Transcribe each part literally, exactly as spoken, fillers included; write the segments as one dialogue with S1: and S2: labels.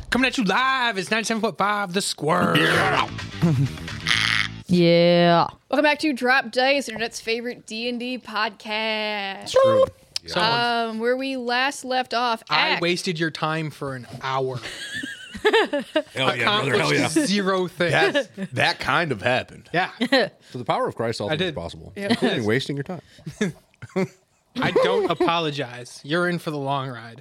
S1: Coming at you live. It's ninety-seven point five The Squirrel.
S2: Yeah.
S3: Yeah.
S4: Welcome back to Drop Dice, Internet's favorite D and D podcast.
S2: True.
S1: So
S4: Um, where we last left off,
S1: I
S4: Ack.
S1: wasted your time for an hour.
S2: Hell yeah, brother. Hell yeah.
S1: Zero things.
S5: That, that kind of happened.
S1: Yeah.
S2: So the power of Christ, all things
S1: did.
S2: is possible,
S4: Yeah.
S2: including wasting your time.
S1: I don't apologize. You're in for the long ride.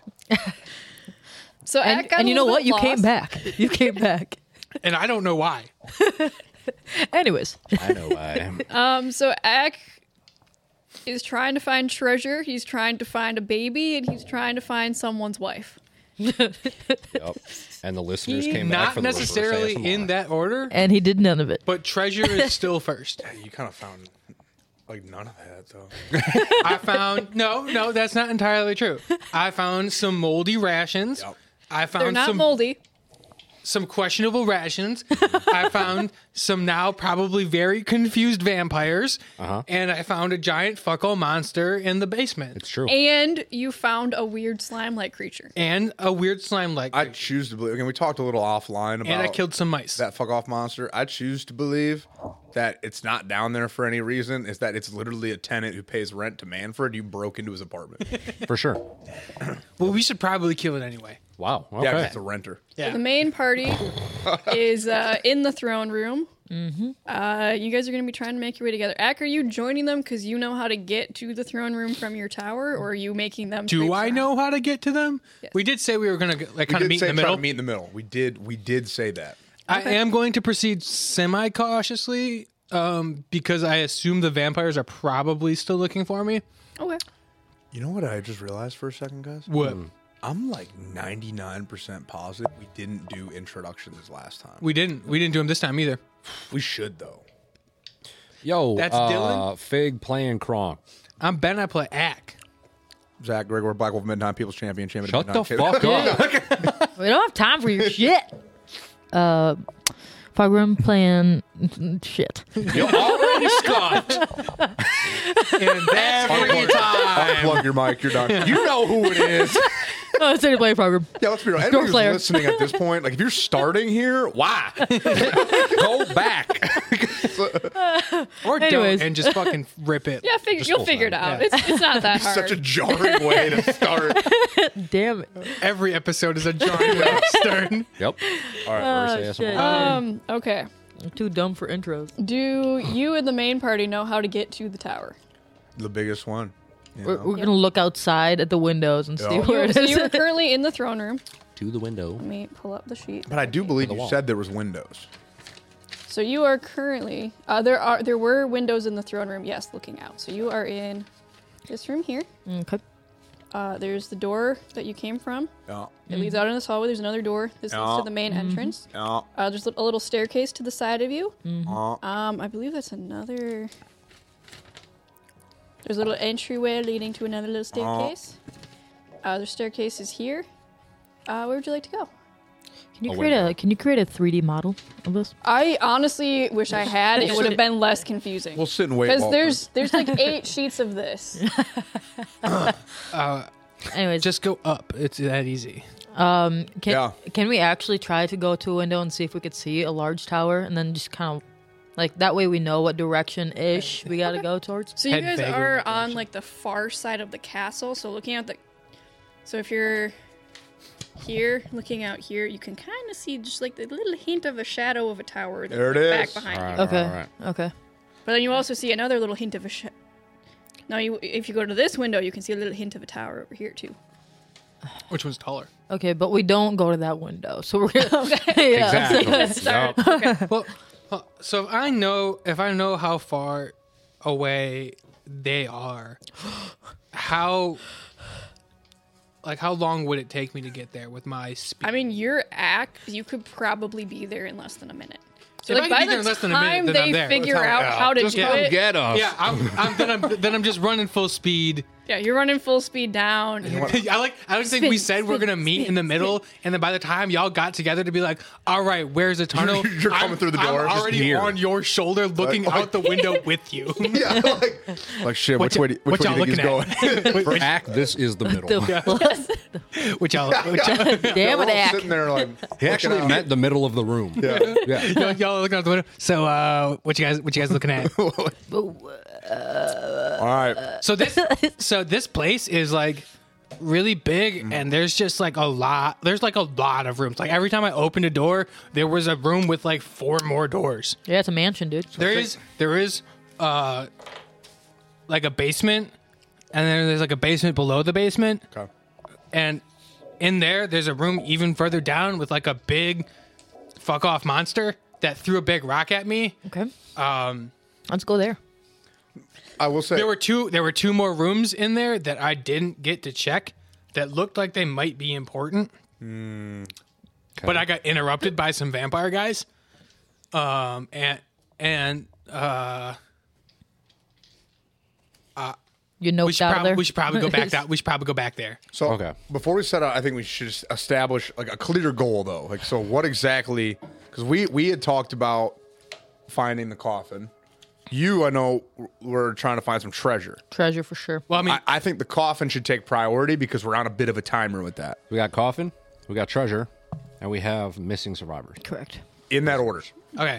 S4: So
S3: And,
S4: Ack got
S3: and
S4: a
S3: you know
S4: little
S3: what?
S4: bit
S3: You
S4: lost.
S3: came back. You came back.
S1: And I don't know why.
S3: Anyways.
S2: I know why.
S4: Um, so Ack is trying to find treasure. He's trying to find a baby, and he's trying to find someone's wife.
S2: Yep. And the listeners came back
S1: Not
S2: for the reverse
S1: necessarily
S2: A S M R.
S1: in that order,
S3: And he did none of it.
S1: but treasure is still first.
S5: Yeah, you kind of found like none of that though.
S1: I found no, no, that's not entirely true. I found some moldy rations.
S5: Yep.
S1: I found
S4: They're not
S1: some
S4: moldy.
S1: some questionable rations. I found some now probably very confused vampires,
S2: Uh-huh.
S1: and I found a giant fuckle monster in the basement,
S2: It's true.
S4: And you found a weird slime-like creature.
S1: and a weird slime like.
S5: I choose to believe. Again, we talked a little offline about
S1: And I killed some mice.
S5: that fuck off monster. I choose to believe that it's not down there for any reason. Is that it's literally a tenant who pays rent to Manfred. You broke into his apartment.
S2: For sure.
S1: Well, we should probably kill it anyway.
S2: Wow.
S5: Yeah, 'cause
S2: Okay.
S5: it's a renter.
S1: Yeah.
S4: The main party is uh, in the throne room. Mm-hmm. Uh, you guys are going to be trying to make your way together. Ack, are you joining them because you know how to get to the throne room from your tower, or are you making them?
S1: Do
S4: creep
S1: I
S4: around?
S1: know how to get to them?
S4: Yes.
S1: We did say we were going to like
S5: We
S1: kind of
S5: did
S1: meet
S5: say
S1: in the
S5: try
S1: middle.
S5: to meet in the middle. We did. We did say that.
S1: I am going to proceed semi cautiously um, because I assume the vampires are probably still looking for me.
S4: Okay.
S5: You know what I just realized for a second, guys?
S1: What?
S5: I'm like ninety-nine percent positive we didn't do introductions last time.
S1: We didn't. We didn't do them this time either.
S5: We should though.
S2: Yo,
S1: That's
S2: uh,
S1: Dylan?
S2: Fig playing Kronk.
S1: I'm Ben. I play Ack.
S5: Zach Gregor, Black Wolf Midnight People's Champion, Champion.
S2: Shut the
S5: of Midnight.
S2: fuck up.
S3: We don't have time for your shit. Uh, Fogram playing shit.
S2: You already Scott.
S1: And that's
S5: Unplug, unplug your mic. You're done. You know who it is.
S3: Oh, it's a play Fogram.
S5: Yeah, let's be real. Anybody who's
S3: Slayer.
S5: listening at this point, like if you're starting here, why?
S2: Go back.
S1: or
S3: Anyways.
S1: don't and just fucking rip it.
S4: Yeah, figure,
S2: Just
S4: you'll
S2: full
S4: figure it
S2: time.
S4: out.
S1: Yeah.
S4: It's, it's not that hard.
S5: Such a jarring way to start.
S3: Damn it.
S1: Every episode is a John Webb Stern.
S2: Yep. All right.
S3: Oh,
S2: reverse A S M R.
S3: shit.
S4: um. Okay.
S3: I'm too dumb for intros.
S4: Do you and the main party know how to get to the tower?
S5: The biggest one. you
S3: We're,
S5: know?
S3: we're gonna look outside at the windows and see
S5: Yeah.
S3: where it
S4: So
S3: is.
S4: you are currently in the throne room.
S2: To the window.
S4: Let me pull up the sheet.
S5: But I do believe
S2: the
S5: you
S2: wall.
S5: said there was windows.
S4: So you are currently uh, there are there were windows in the throne room. Yes, looking out. So you are in this room here.
S3: Okay.
S4: Uh, there's the door that you came from.
S5: Yeah.
S4: It leads out in this hallway. There's another door. This leads
S5: Yeah.
S4: to the main entrance.
S5: Yeah.
S4: Uh, there's a little staircase to the side of you.
S5: Uh,
S4: Um, I believe that's another. There's a little entryway leading to another little staircase. Uh, the staircase is here. Uh, where would you like to go?
S3: Can you
S2: A
S3: create
S2: window.
S3: a Can you create a three D model of this?
S4: I honestly wish I had. It would have been less confusing.
S5: we'll sit and wait.
S4: Because
S5: while-
S4: there's there's like eight sheets of this.
S3: Anyways,
S1: Just go up. It's that easy.
S3: um, can
S5: Yeah.
S3: can we actually try to go to a window and see if we could see a large tower, and then just kind of like that way we know what direction ish we gotta go towards.
S4: So you
S1: Head
S4: guys
S1: vaguely
S4: are
S1: that
S4: on
S1: direction.
S4: like the far side of the castle. So looking at the, so if you're here, looking out here, you can kind of see just like the little hint of a shadow of a tower.
S5: There it
S4: back
S5: is.
S4: behind
S2: All
S4: you.
S2: right,
S3: Okay.
S2: all right.
S3: Okay.
S4: But then you also see another little hint of a. Sh- now, you if you go to this window, you can see a little hint of a tower over here too.
S1: Which one's taller?
S3: Okay, but we don't go to that window, so we're okay. Yeah.
S2: Exactly.
S4: Start.
S2: Yep.
S4: Okay.
S1: Well, well, so if I know if I know how far away they are, how like how long would it take me to get there with my speed?
S4: I mean, your act, you could probably be there in less than a minute. So
S1: If
S4: like
S1: I
S4: by
S1: could be there
S4: the
S1: in less than a minute,
S4: time
S1: then I'm
S4: they
S1: there.
S4: figure
S5: By the time-
S4: out
S5: yeah.
S4: how to
S2: Just
S4: do
S2: come
S4: it,
S2: get us.
S1: yeah, I'm, I'm, then I'm then I'm just running full speed
S4: Yeah, you're running full speed down.
S1: I like. I was thinking we
S3: Spin,
S1: said we're
S3: spin,
S1: gonna meet
S3: spin,
S1: in the middle, and then by the time y'all got together to be like, "All right, where's the tunnel?"
S5: You're- you're coming
S1: I'm-
S5: through the door,
S1: I'm
S5: just
S1: already
S5: here.
S1: on your shoulder, looking
S5: Like-
S1: out the window with you.
S5: Yeah, like, like shit.
S1: What
S5: Which
S1: y-
S5: way? Do, which
S1: what
S5: way do you
S1: y'all
S5: think he's
S1: looking
S5: going?
S2: For Ack, this is the middle.
S3: The-
S1: which y'all, which y'all,
S3: Damn
S5: We're
S3: it,
S5: all
S3: Ack.
S5: sitting there like
S2: He actually
S5: out.
S2: meant the middle of the room.
S5: Yeah.
S2: Yeah.
S1: y'all, y'all looking out the window. So, uh, what you guys, what you guys looking at?
S5: All right.
S1: So this, so this place is like really big, and there's just like a lot. There's like a lot of rooms. Like every time I opened a door, there was a room with like four more doors.
S3: Yeah, it's a mansion, dude.
S1: There is, there is, uh, like a basement, and then there's like a basement below the basement,
S5: Okay.
S1: and in there, there's a room even further down with like a big fuck off monster that threw a big rock at me.
S3: Okay.
S1: Um,
S3: Let's go there.
S5: I will say
S1: there were two. There were two more rooms in there that I didn't get to check that looked like they might be important. But I got interrupted by some vampire guys. Um, and and uh,
S3: You
S1: we
S3: noped
S1: should
S3: out of
S1: probably
S3: there.
S1: we should probably go back that. We should probably go back there.
S5: So
S2: Okay.
S5: before we set out, I think we should just establish like a clear goal, though. Like, so what exactly? Because we we had talked about finding the coffin. You, I know, we're trying to find some treasure.
S3: Treasure for sure.
S1: Well, I mean,
S5: I, I think the coffin should take priority because we're on a bit of a timer with that.
S2: We got coffin, we got treasure, and we have missing survivors.
S3: Correct.
S5: In that order.
S1: okay,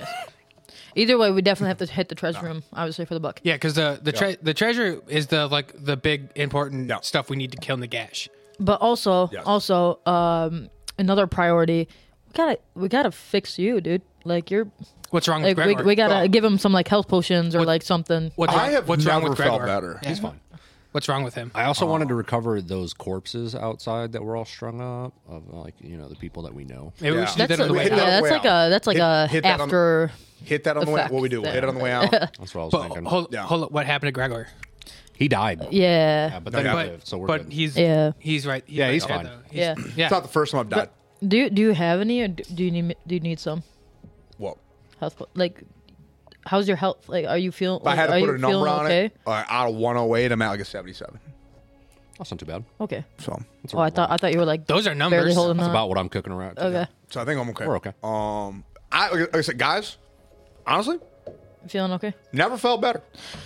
S3: Either way, we definitely have to hit the treasure room, obviously, for the buck.
S1: yeah, because the the tre- the treasure is the like the big important
S5: Yeah.
S1: stuff we need to kill Nagash.
S3: But also,
S5: Yes.
S3: also, um, another priority. We gotta, we gotta fix you, dude. Like you're,
S1: What's wrong
S3: like
S1: with
S3: we,
S1: Gregor?
S3: we gotta
S5: Oh.
S3: give him some like health potions or
S1: What-
S3: like something.
S1: What's wrong,
S5: I have
S1: what's wrong
S5: never
S1: with
S5: felt
S1: Gregor?
S5: better.
S1: Yeah.
S2: He's fine.
S1: What's wrong with him?
S2: I also wanted to recover those corpses outside that were all strung up of like you know the people that we know.
S1: Maybe we
S5: Yeah.
S1: should do
S3: That's
S1: that on
S3: a,
S1: the way
S5: hit
S3: yeah,
S5: that on
S1: out.
S5: the
S3: that's
S5: way
S3: like
S5: out.
S3: a that's like
S5: Hit-
S3: a
S5: hit that on the-
S3: after.
S5: Hit that on the way.
S3: Effect
S5: What we do? We'll hit it on the way out.
S2: That's what I was
S1: But
S2: thinking.
S1: hold,
S5: Yeah.
S1: hold up, what happened to Gregor?
S2: He died.
S3: Yeah,
S2: Yeah, but then he
S1: But,
S2: lived, so we're
S1: but
S2: good.
S1: he's
S3: Yeah.
S1: he's right.
S2: Yeah,
S1: right
S2: he's
S1: there,
S2: fine.
S1: though.
S3: Yeah.
S1: He's- yeah.
S5: It's not the first time I've died.
S3: do you, do you have any, or do do you need do you need some
S5: Well,
S3: health? po- Like, how's your health? Like, are you feeling?
S5: if I had
S3: are
S5: to
S3: you
S5: put a number
S3: feeling
S5: on
S3: okay?
S5: it, uh, out of one oh eight, I'm at like a seventy-seven.
S2: That's not too bad.
S3: Okay.
S5: So,
S2: That's
S3: Oh, I thought I thought you were like
S1: Those are
S3: barely
S1: numbers.
S3: holding
S2: That's
S3: on.
S2: about what I'm cooking around.
S3: Okay.
S5: so I think I'm okay.
S2: We're okay.
S5: Um, I like I said, guys, honestly,
S3: Feeling okay?
S5: never felt better.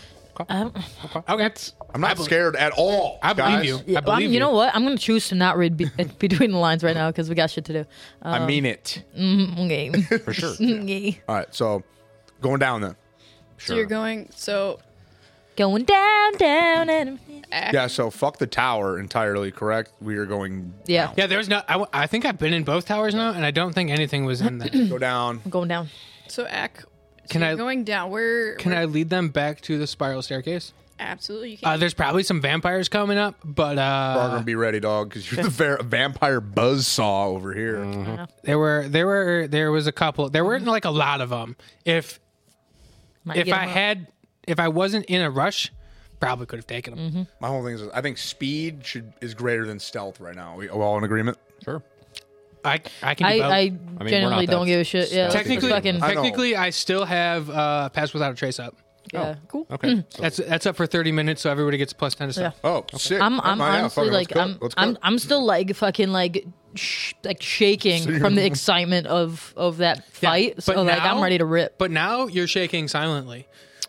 S3: I don't,
S1: Okay.
S5: I'm not scared at all.
S1: I believe
S5: guys.
S1: you.
S3: yeah,
S1: I
S3: well, I'm-
S1: believe
S3: you know what? I'm gonna choose to not read be- between the lines right now because we got shit to do.
S5: I mean it.
S3: Okay.
S2: For sure.
S3: Okay.
S5: All right, so going down then.
S4: So you're going. So
S3: Going down, down, and
S4: Ack,
S5: Yeah, so fuck the tower entirely, correct? We are going
S3: yeah,
S5: down.
S1: Yeah, there's no. I, w- I think I've been in both towers now, and I don't think anything was in there.
S5: Go down.
S3: I'm going down.
S4: so Ack. So
S1: Can
S4: you're
S1: I-
S4: going down? Where?
S1: Can
S4: where-
S1: I lead them back to the spiral staircase?
S4: Absolutely. You can.
S1: Uh, there's probably some vampires coming up, but
S5: We're
S1: uh,
S5: gonna be ready, dog, because you're the va- vampire buzzsaw over here.
S1: there were there were there was a couple. There weren't like a lot of them. If
S3: Might
S1: if
S3: get
S1: I
S3: 'em up.
S1: had if I wasn't in a rush, probably could have taken them.
S5: My whole thing is, I think speed should is greater than stealth right now. We, are we all in agreement?
S2: Sure.
S1: I I can.
S3: I,
S1: do both.
S3: I
S2: we're
S3: genuinely
S2: not
S3: don't
S2: that
S3: give a shit. Yeah,
S2: stealthy.
S1: technically,
S3: fucking,
S5: I know.
S1: technically, I still have uh, pass without a trace up.
S3: yeah.
S4: cool.
S2: Okay. So
S1: That's that's up for thirty minutes, so everybody gets plus ten to stuff.
S5: Oh, sick.
S3: I'm I'm
S5: Oh, yeah,
S3: honestly
S5: fucking
S3: like
S5: let's
S3: I'm
S5: cook. Let's
S3: I'm
S5: cook.
S3: I'm still like fucking like sh- like shaking from the excitement of of that
S1: Yeah,
S3: fight.
S1: but
S3: so like
S1: now-
S3: I'm ready to rip.
S1: But now you're shaking silently.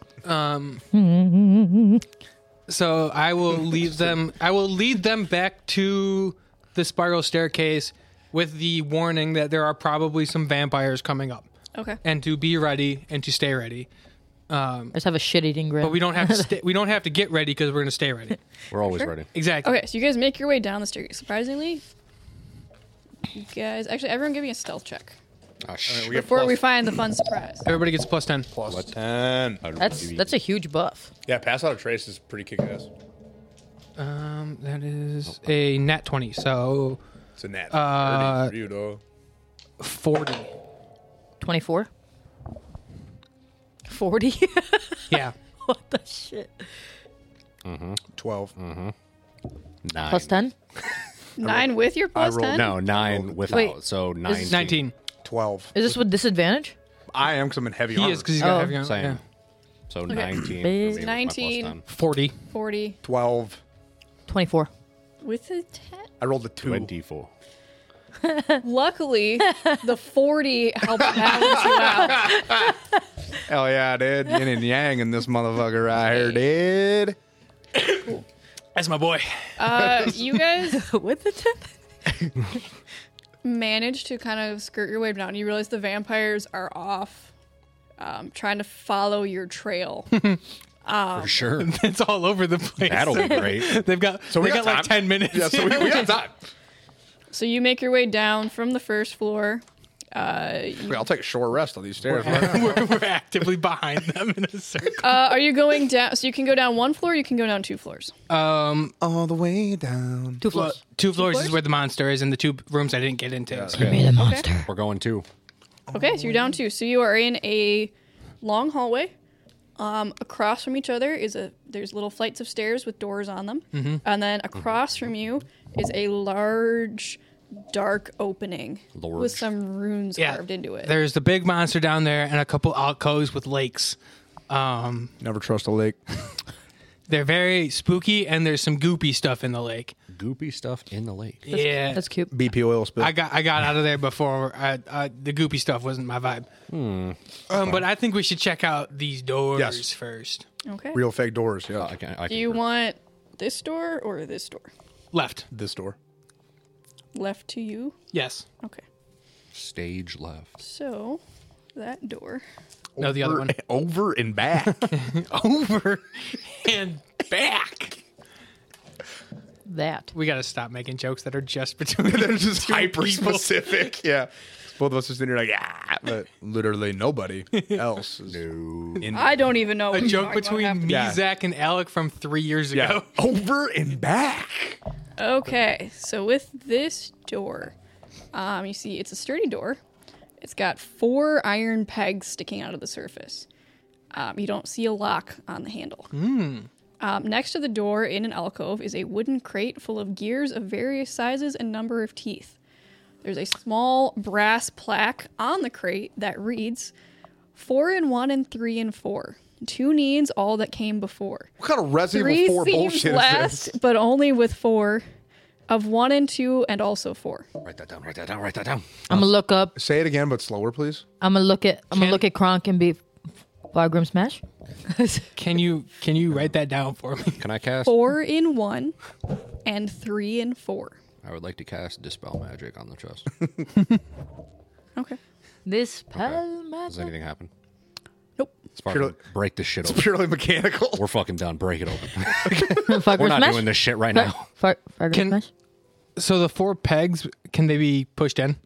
S1: Um, so I will lead them. I will lead them back to the spiral staircase with the warning that there are probably some vampires coming up,
S4: Okay.
S1: and to be ready and to stay ready.
S3: I just have a shit eating grin.
S1: But we don't have to. Sta- we don't have to get ready because we're going to stay ready.
S2: we're always ready.
S1: Exactly.
S4: Okay. So you guys make your way down the staircase. Surprisingly, you guys actually everyone give me a stealth check
S2: Ah, sh-
S5: we get
S4: before
S5: plus,
S4: we find the fun surprise.
S1: Everybody gets plus ten.
S5: plus ten.
S3: That's that's a huge buff.
S5: Yeah, pass out a trace is pretty kick ass.
S1: Um, that is a nat twenty. So
S5: It's a net.
S1: Uh,
S5: thirty for you, dog.
S1: forty.
S3: twenty-four forty
S1: Yeah.
S3: What the shit?
S5: Twelve.
S2: Nine.
S3: Plus ten?
S4: Nine with your
S2: I
S4: plus
S2: rolled
S4: ten.
S2: no nine without.
S3: Wait,
S2: so nineteen.
S1: Nineteen.
S5: Twelve.
S3: Is this with disadvantage?
S5: I am because I'm in heavy
S1: He
S5: armor.
S1: is because he's got
S3: Oh.
S1: heavy armor.
S2: Same.
S1: Yeah.
S2: So nineteen. for me
S3: Big.
S2: with my plus
S4: nineteen.
S2: ten.
S1: forty.
S4: forty.
S5: twelve.
S3: twenty-four.
S4: With a ten.
S5: I rolled a two.
S2: twenty-four.
S4: Luckily, the forty helped balance you out.
S5: Hell yeah, dude. Yin and yang in this motherfucker right here, dude.
S1: That's my boy.
S4: Uh, you guys
S3: With the ten.
S4: manage to kind of skirt your way down. You realize the vampires are off, um, trying to follow your trail.
S2: For sure.
S1: It's all over the place.
S2: That'll be great.
S1: They've got.
S5: So we
S1: they
S5: got
S1: got, like
S5: time.
S1: ten minutes.
S5: Yeah, so we, we got time.
S4: So you make your way down from the first floor. Uh,
S5: Wait, I'll take a short rest on these stairs. Right now.
S1: we're, we're actively behind them in a circle.
S4: uh, are you going down? So you can go down one floor. You can go down two floors.
S1: Um,
S5: All the way down.
S3: Two
S1: well,
S3: floors.
S1: two floors
S4: floors?
S1: is where the monster is, and the two rooms I didn't get into. So-
S3: Be the monster.
S2: We're going two.
S4: Okay, so you're down two. So you are in a long hallway. Um, across from each other is a there's little flights of stairs with doors on them,
S1: Mm-hmm.
S4: and then across from you is a large, dark opening
S2: Large.
S4: with some runes
S1: Yeah,
S4: carved into it.
S1: there's the big monster down there, and a couple alcoves with lakes. Um,
S5: Never trust a lake.
S1: they're very spooky, and there's some goopy stuff in the lake.
S2: Goopy stuff in the lake.
S1: yeah,
S3: That's cute.
S5: B P oil spill.
S1: I got I got out of there before I, I, the goopy stuff wasn't my vibe. Um, but I think we should check out these doors
S5: Yes.
S1: first.
S4: Okay.
S5: Real fake doors. Yeah.
S2: I can, I
S4: Do
S2: can
S4: you want this door or this door?
S1: Left.
S5: This door.
S4: Left to you.
S1: Yes.
S4: Okay.
S2: stage left.
S4: So that door.
S1: No, the other one.
S5: Over and back.
S1: Over and back.
S3: That.
S1: We got to stop making jokes that are just between.
S5: They're just
S1: two
S5: hyper
S1: people.
S5: specific. Yeah. Both of us just sitting here like, ah, but literally nobody else is
S2: No.
S5: in
S4: I don't even know.
S1: A
S4: what you're
S1: joke
S4: talking about
S1: between
S4: half the-
S1: me,
S5: Yeah.
S1: Zach, and Alec from three years
S5: yeah.
S1: ago.
S5: Over and back.
S4: Okay, so with this door, um, you see it's a sturdy door. It's got four iron pegs sticking out of the surface. Um, you don't see a lock on the handle. Um, next to the door, in an alcove, is a wooden crate full of gears of various sizes and number of teeth. There's a small brass plaque on the crate that reads, four and one and three and four. Two needs all that came before.
S5: What kind of Resident
S4: Three
S5: Evil four
S4: seems
S5: bullshit
S4: last,
S5: is this?
S4: but only with four. Of one and two and also four.
S2: Write that down. Write that down. Write that down.
S3: I'm gonna look up.
S5: Say it again, but slower, please.
S3: I'm gonna look at. I'm gonna
S1: Can-
S3: look at Kronk and be. Fargrim Smash.
S1: Can you can you write that down for me?
S2: Can I cast?
S4: Four in one and three in four.
S2: I would like to cast Dispel Magic on the chest.
S4: Okay.
S3: This
S2: Okay.
S3: pal
S2: Does anything happen?
S4: Nope.
S2: Sparkle, break this shit
S5: It's
S2: open.
S5: purely mechanical.
S2: We're fucking done. Break it open.
S3: Fargrim
S2: We're not
S3: Smash.
S2: doing this shit right now.
S3: Far, Fargrim
S1: Can-
S3: Smash.
S1: So the four pegs, can they be pushed in?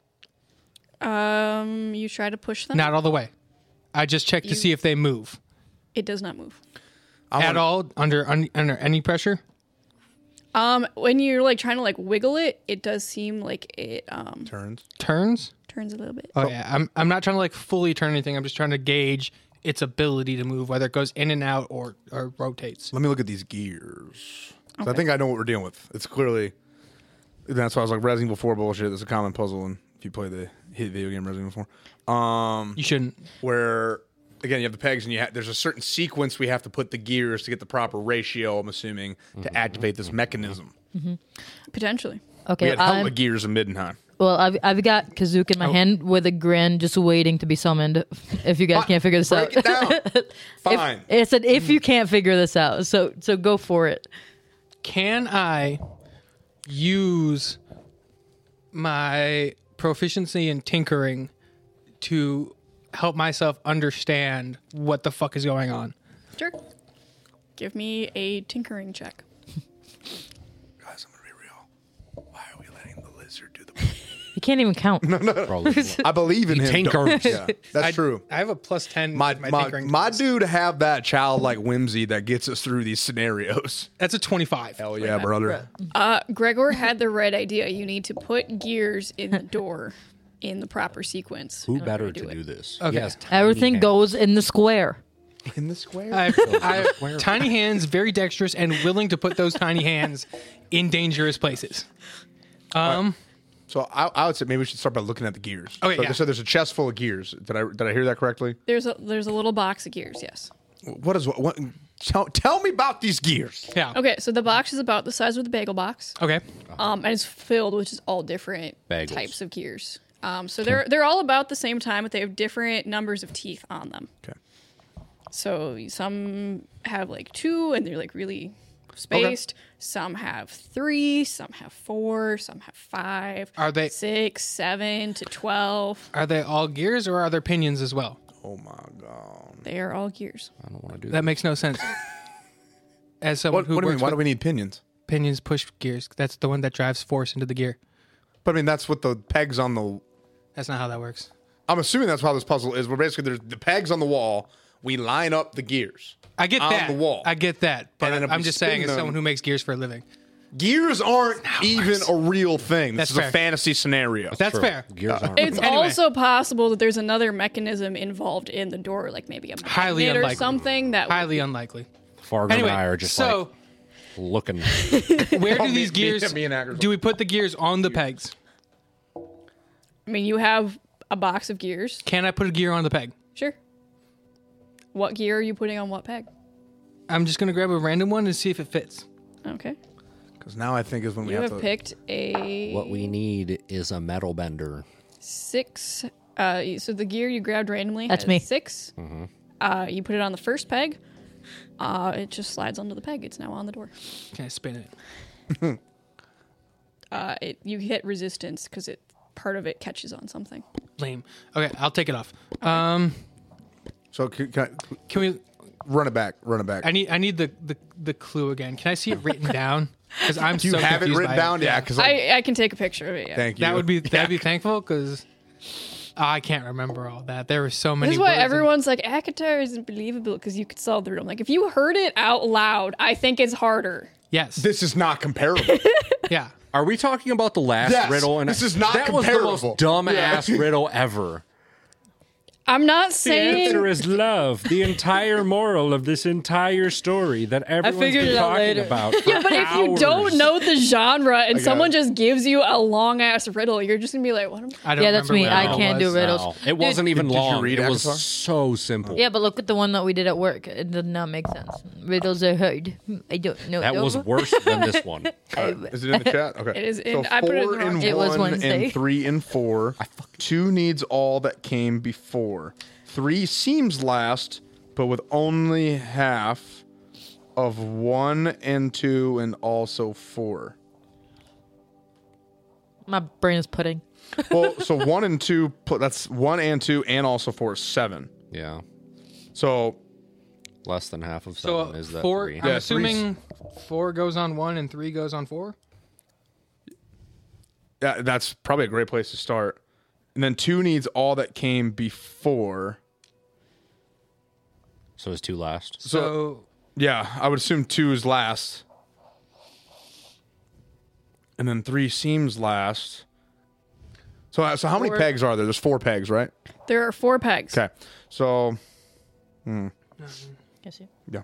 S4: Um, you try to push them.
S1: Not all the way. I just checked to
S4: You-
S1: see if they move
S4: It does not move.
S5: I
S1: at
S5: wanna-
S1: all under un, under any pressure.
S4: Um, when you're like trying to like wiggle it, it does seem like it um
S5: Turns.
S1: Turns.
S4: turns a little bit.
S1: Oh yeah, I'm I'm not trying to like fully turn anything. I'm just trying to gauge its ability to move, whether it goes in and out or or rotates.
S5: Let me look at these gears. 'Cause I
S4: Okay.
S5: think I know what we're dealing with. It's clearly. That's why I was like Resident Evil four bullshit. It's a common puzzle, and if you play the hit video game Resident Evil four, um,
S1: You shouldn't.
S5: where again you have the pegs, and you ha- there's a certain sequence we have to put the gears to get the proper ratio. I'm assuming to activate this mechanism.
S4: Potentially.
S5: We
S3: Okay.
S5: had hella
S3: I'm,
S5: gears in Middenheim.
S3: well, I've I've got Kazook in my
S1: Oh.
S3: hand with a grin, just waiting to be summoned. If you guys can't figure this
S5: Break
S3: out,
S5: it down. Fine.
S3: it said if you can't figure this out, so so go for it.
S1: Can I use my proficiency in tinkering to help myself understand what the fuck is going on?
S4: Sure. Give me a tinkering check.
S5: Guys, I'm gonna be real. Why are we letting the lizard do the?
S3: You can't even count.
S2: Bro,
S5: I believe in him.
S2: tinkers.
S5: Yeah, that's
S1: I,
S5: true.
S1: I have a plus ten.
S5: My
S1: with my,
S5: my,
S1: tinkering.
S5: my dude have that childlike whimsy that gets us through these scenarios.
S1: That's a twenty-five.
S5: Hell yeah, brother.
S4: Uh, Gregor had the right idea. You need to put gears in the door in the proper sequence.
S2: Who
S4: in order
S2: better
S4: to
S2: to
S4: do
S2: do
S4: it.
S2: this?
S1: Okay.
S2: He has tiny
S3: Everything
S2: hands.
S3: goes in the square.
S5: In the square.
S1: I have, I have tiny hands, very dexterous, and willing to put those tiny hands in dangerous places. Um,
S5: So I, I would say maybe we should start by looking at the gears.
S1: Okay,
S5: so,
S1: yeah.
S5: so there's a chest full of gears. Did I did I hear that correctly?
S4: There's a there's a little box of gears. Yes.
S5: What is what? what tell, tell me about these gears.
S1: Yeah.
S4: Okay, so the box is about the size of the bagel box,
S1: Okay.
S4: um, and it's filled with just all different
S2: Bagels.
S4: types of gears. Um, so they're they're all about the same time, but they have different numbers of teeth on them.
S5: Okay.
S4: So some have like two, and they're like really spaced. Some have three, some have four, some have five.
S1: Are they-
S4: six, seven to twelve?
S1: Are they all gears or are there pinions as well?
S5: Oh my god.
S4: They are all gears.
S2: I don't want to do
S1: That
S2: that.
S1: makes no sense. As someone
S5: What,
S1: who
S5: what do you
S1: works
S5: mean? Why do
S1: with
S5: we need pinions?
S1: pinions push gears, that's the one that drives force into the gear.
S5: But I mean, that's what the pegs on the.
S1: That's not how that works.
S5: I'm assuming that's how this puzzle is. Where basically there's the pegs on the wall. We line up the gears.
S1: I get
S5: On
S1: that.
S5: the wall.
S1: I get that. But
S5: And then if
S1: I'm
S5: we
S1: just
S5: spin
S1: saying, as
S5: them-
S1: someone who makes gears for a living.
S5: Gears aren't even
S1: works.
S5: a real thing. This
S1: That's
S5: is
S1: fair.
S5: a fantasy scenario.
S1: That's
S2: True.
S1: fair.
S2: Gears aren't.
S4: It's
S1: Anyway.
S4: also possible that there's another mechanism involved in the door, like maybe a
S1: Highly
S4: magnet or
S1: unlikely.
S4: something that would
S1: Highly unlikely.
S2: Fargo
S1: Anyway,
S2: and I are just
S1: so
S2: like looking.
S1: where do
S5: Me-
S1: these
S5: me-
S1: gears?
S5: me and Aggers-
S1: Do we put the gears on the pegs?
S4: I mean, you have a box of gears.
S1: Can I put a gear on the peg?
S4: Sure. What gear are you putting on what peg?
S1: I'm just gonna grab a random one and see if it fits.
S4: Okay.
S5: Because now I think is when we
S4: You
S5: have,
S4: have
S5: to.
S4: picked a
S2: What we need is a metal bender.
S4: six. Uh, so the gear you grabbed randomly.
S3: That's
S4: has
S3: me.
S4: 6 Uh, you put it on the first peg. Uh, it just slides onto the peg. It's now on the door.
S1: Can I spin it?
S4: Uh, it you hit resistance because it part of it catches on something.
S1: Lame. Okay, I'll take it off. Um,
S5: So can, can I,
S1: can we?
S5: run it back. Run it back.
S1: I need. I need the the, the clue again. Can I see it written down? Because I'm
S5: Do you
S1: so
S5: have it
S1: confused
S5: written
S1: by
S5: down? Yeah. Because
S4: I, I can take a picture of it. Yeah.
S5: thank you.
S1: That would be.
S5: Yeah.
S1: That'd be thankful because I can't remember all that. There were so many.
S4: This is why
S1: words and-
S4: everyone's like, Akatar isn't believable because you could solve the riddle. Like, if you heard it out loud, I think it's harder.
S1: Yes.
S5: This is not comparable.
S1: yeah.
S2: Are we talking about the last
S5: Yes,
S2: riddle? And
S5: this is not
S2: that
S5: comparable.
S2: was the most dumbass riddle ever.
S4: I'm not
S6: The
S4: saying.
S6: answer is love. The entire moral of this entire story that everyone's
S3: figured
S6: been
S3: it out
S6: talking
S3: later.
S6: about.
S4: Yeah, but if you don't know the genre and someone
S5: it.
S4: just gives you a long ass riddle, you're just gonna be like, "What am
S1: I don't
S3: Yeah, that's
S1: remember
S3: me.
S1: what
S3: I
S1: it
S3: can't
S1: was.
S3: do riddles.
S2: No, it wasn't even
S5: Did you
S2: long.
S5: read
S2: it was
S5: Avatar?
S2: so simple.
S3: Yeah, but look at the one that we did at work. It did not make sense. Riddles are hard. I don't know.
S2: That was worse than this one.
S5: Is it in the chat? Okay.
S4: It is in-
S5: So
S4: I put it in the
S5: four
S4: wrong
S5: and
S4: chat.
S3: It was
S5: one
S3: Wednesday.
S5: and three and four. Two needs all that came before. Three seems last, but with only half of one and two and also four.
S3: My brain is pudding.
S5: Well, so one and two, put that's one and two and also four is seven.
S2: Yeah,
S5: So
S2: less than half of
S1: So
S2: seven is that
S1: four.
S2: three.
S1: I'm
S5: Yeah,
S1: assuming four goes on one and three goes on four.
S5: that, that's probably a great place to start. And then two needs all that came before.
S2: So is two last.
S1: So
S5: Yeah, I would assume two is last. And then three seems last. So, so how many
S1: Four.
S5: pegs are there? There's four pegs, right?
S4: There are four pegs.
S5: Okay. So,
S3: Yes, you.
S5: yeah.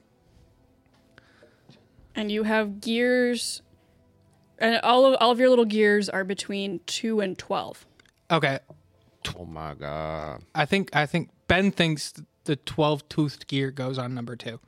S4: And you have gears, and all of all of your little gears are between two and twelve.
S1: okay,
S2: Oh my god.
S1: I think I think Ben thinks the twelve toothed gear goes on number two.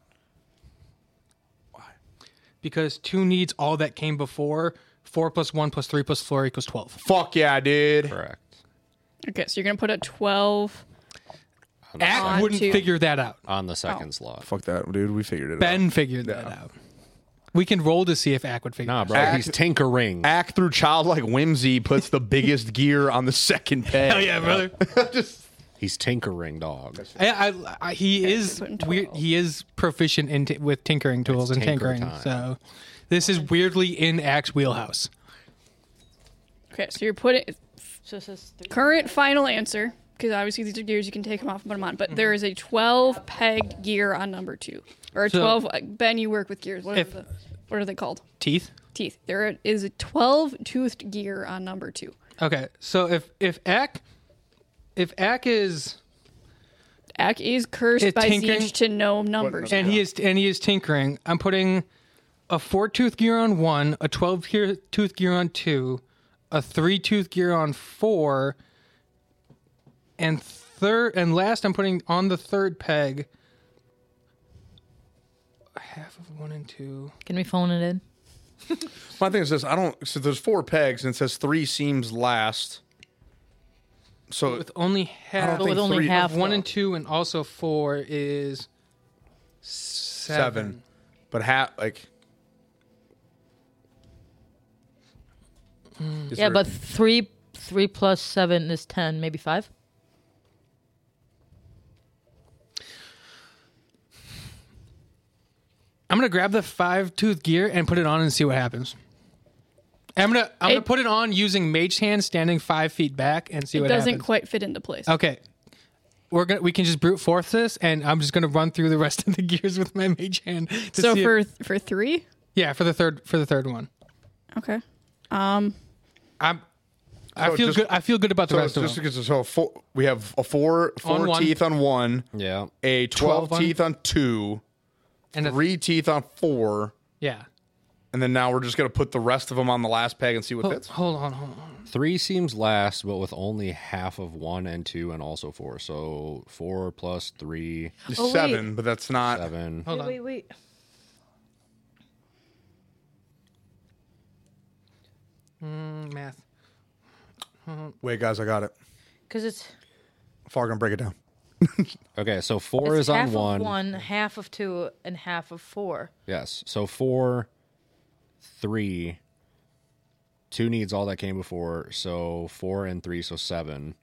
S1: Why? Because two needs all that came before. Four plus one plus three plus four equals twelve.
S5: Fuck yeah, dude.
S2: Correct.
S4: Okay, so you're gonna put a twelve.
S2: On the,
S1: Ack
S4: On
S1: wouldn't
S4: two.
S1: figure that out.
S2: on the second slot.
S5: Fuck that, dude. We figured it out.
S1: Ben figured that out. We can roll to see if Ack would figure
S2: Nah,
S1: it
S2: bro.
S1: out.
S2: He's tinkering.
S5: Act through childlike whimsy puts the biggest gear on the second peg.
S1: Hell yeah, brother.
S5: Just
S2: He's tinkering, dog.
S1: I, I, I, he is
S4: put in
S1: weird.
S4: twelve.
S1: He is proficient in t- with tinkering tools and
S2: tinker
S1: tinkering.
S2: time.
S1: So this is weirdly in Ack's wheelhouse.
S4: Okay, so you're putting
S3: So it says three.
S4: current final answer because obviously these are gears you can take them off and put them on. But there is a twelve peg gear on number two, or a
S1: So-
S4: twelve. uh, Ben, you work with gears. What are
S1: If-
S4: the what are they called?
S1: Teeth.
S4: Teeth. There is a twelve toothed gear on number two.
S1: Okay, so if if Ack, if Ack is
S4: Ack is cursed
S1: It's
S4: by
S1: tinkering-
S4: Siege to know numbers.
S1: and he is and he is tinkering, I'm putting a four tooth gear on one, a twelve gear, tooth gear on two, a three tooth gear on four, and third and last I'm putting on the third peg half of one and two.
S3: Can we phone it in?
S5: My thing is this: I don't. So there's four pegs, and it says three seams last. So
S1: With only
S5: I
S1: half
S5: don't
S3: But with
S5: think
S3: only
S5: three-
S3: half.
S1: of one
S3: though.
S1: and two, and also four is seven.
S5: seven, but half like. Is
S3: Yeah,
S5: there-
S3: but three three plus seven is ten, maybe five.
S1: I'm gonna grab the five tooth gear and put it on and see what happens. I'm gonna I'm gonna
S3: It-
S1: put it on using mage hand, standing five feet back, and see
S4: It
S1: what
S4: doesn't
S1: happens.
S4: quite fit into place.
S1: Okay, we're gonna we can just brute force this, and I'm just gonna run through the rest of the gears with my mage hand. To
S4: So
S1: see
S4: for
S1: if,
S4: for three,
S1: yeah, for the third for the third one,
S4: okay. Um,
S1: I'm I
S5: So
S1: feel
S5: just-
S1: good. I feel good about the
S5: So
S1: rest
S5: it's
S1: of
S5: just
S1: them.
S5: because so four, we have a four four
S1: On one.
S5: teeth on one,
S2: Yeah.
S5: a twelve,
S1: twelve on-
S5: teeth on two,
S1: And a,
S5: three teeth on four,
S1: yeah,
S5: and then now we're just gonna put the rest of them on the last peg and see what
S1: hold,
S5: fits.
S1: hold on, hold on.
S2: Three seems last, but with only half of one and two and also four. So four plus three,
S3: Oh, wait.
S5: Seven, but that's not.
S2: seven.
S1: Hold on.
S3: Wait, wait,
S1: Mm, math.
S5: Wait, guys, I got it.
S3: because it's
S5: Far gonna break it down.
S2: Okay, so four
S3: it's
S2: is
S3: half
S2: on one.
S3: of one, half of two, and half of four.
S2: Yes. So four, three, two needs all that came before. So four and three, so seven.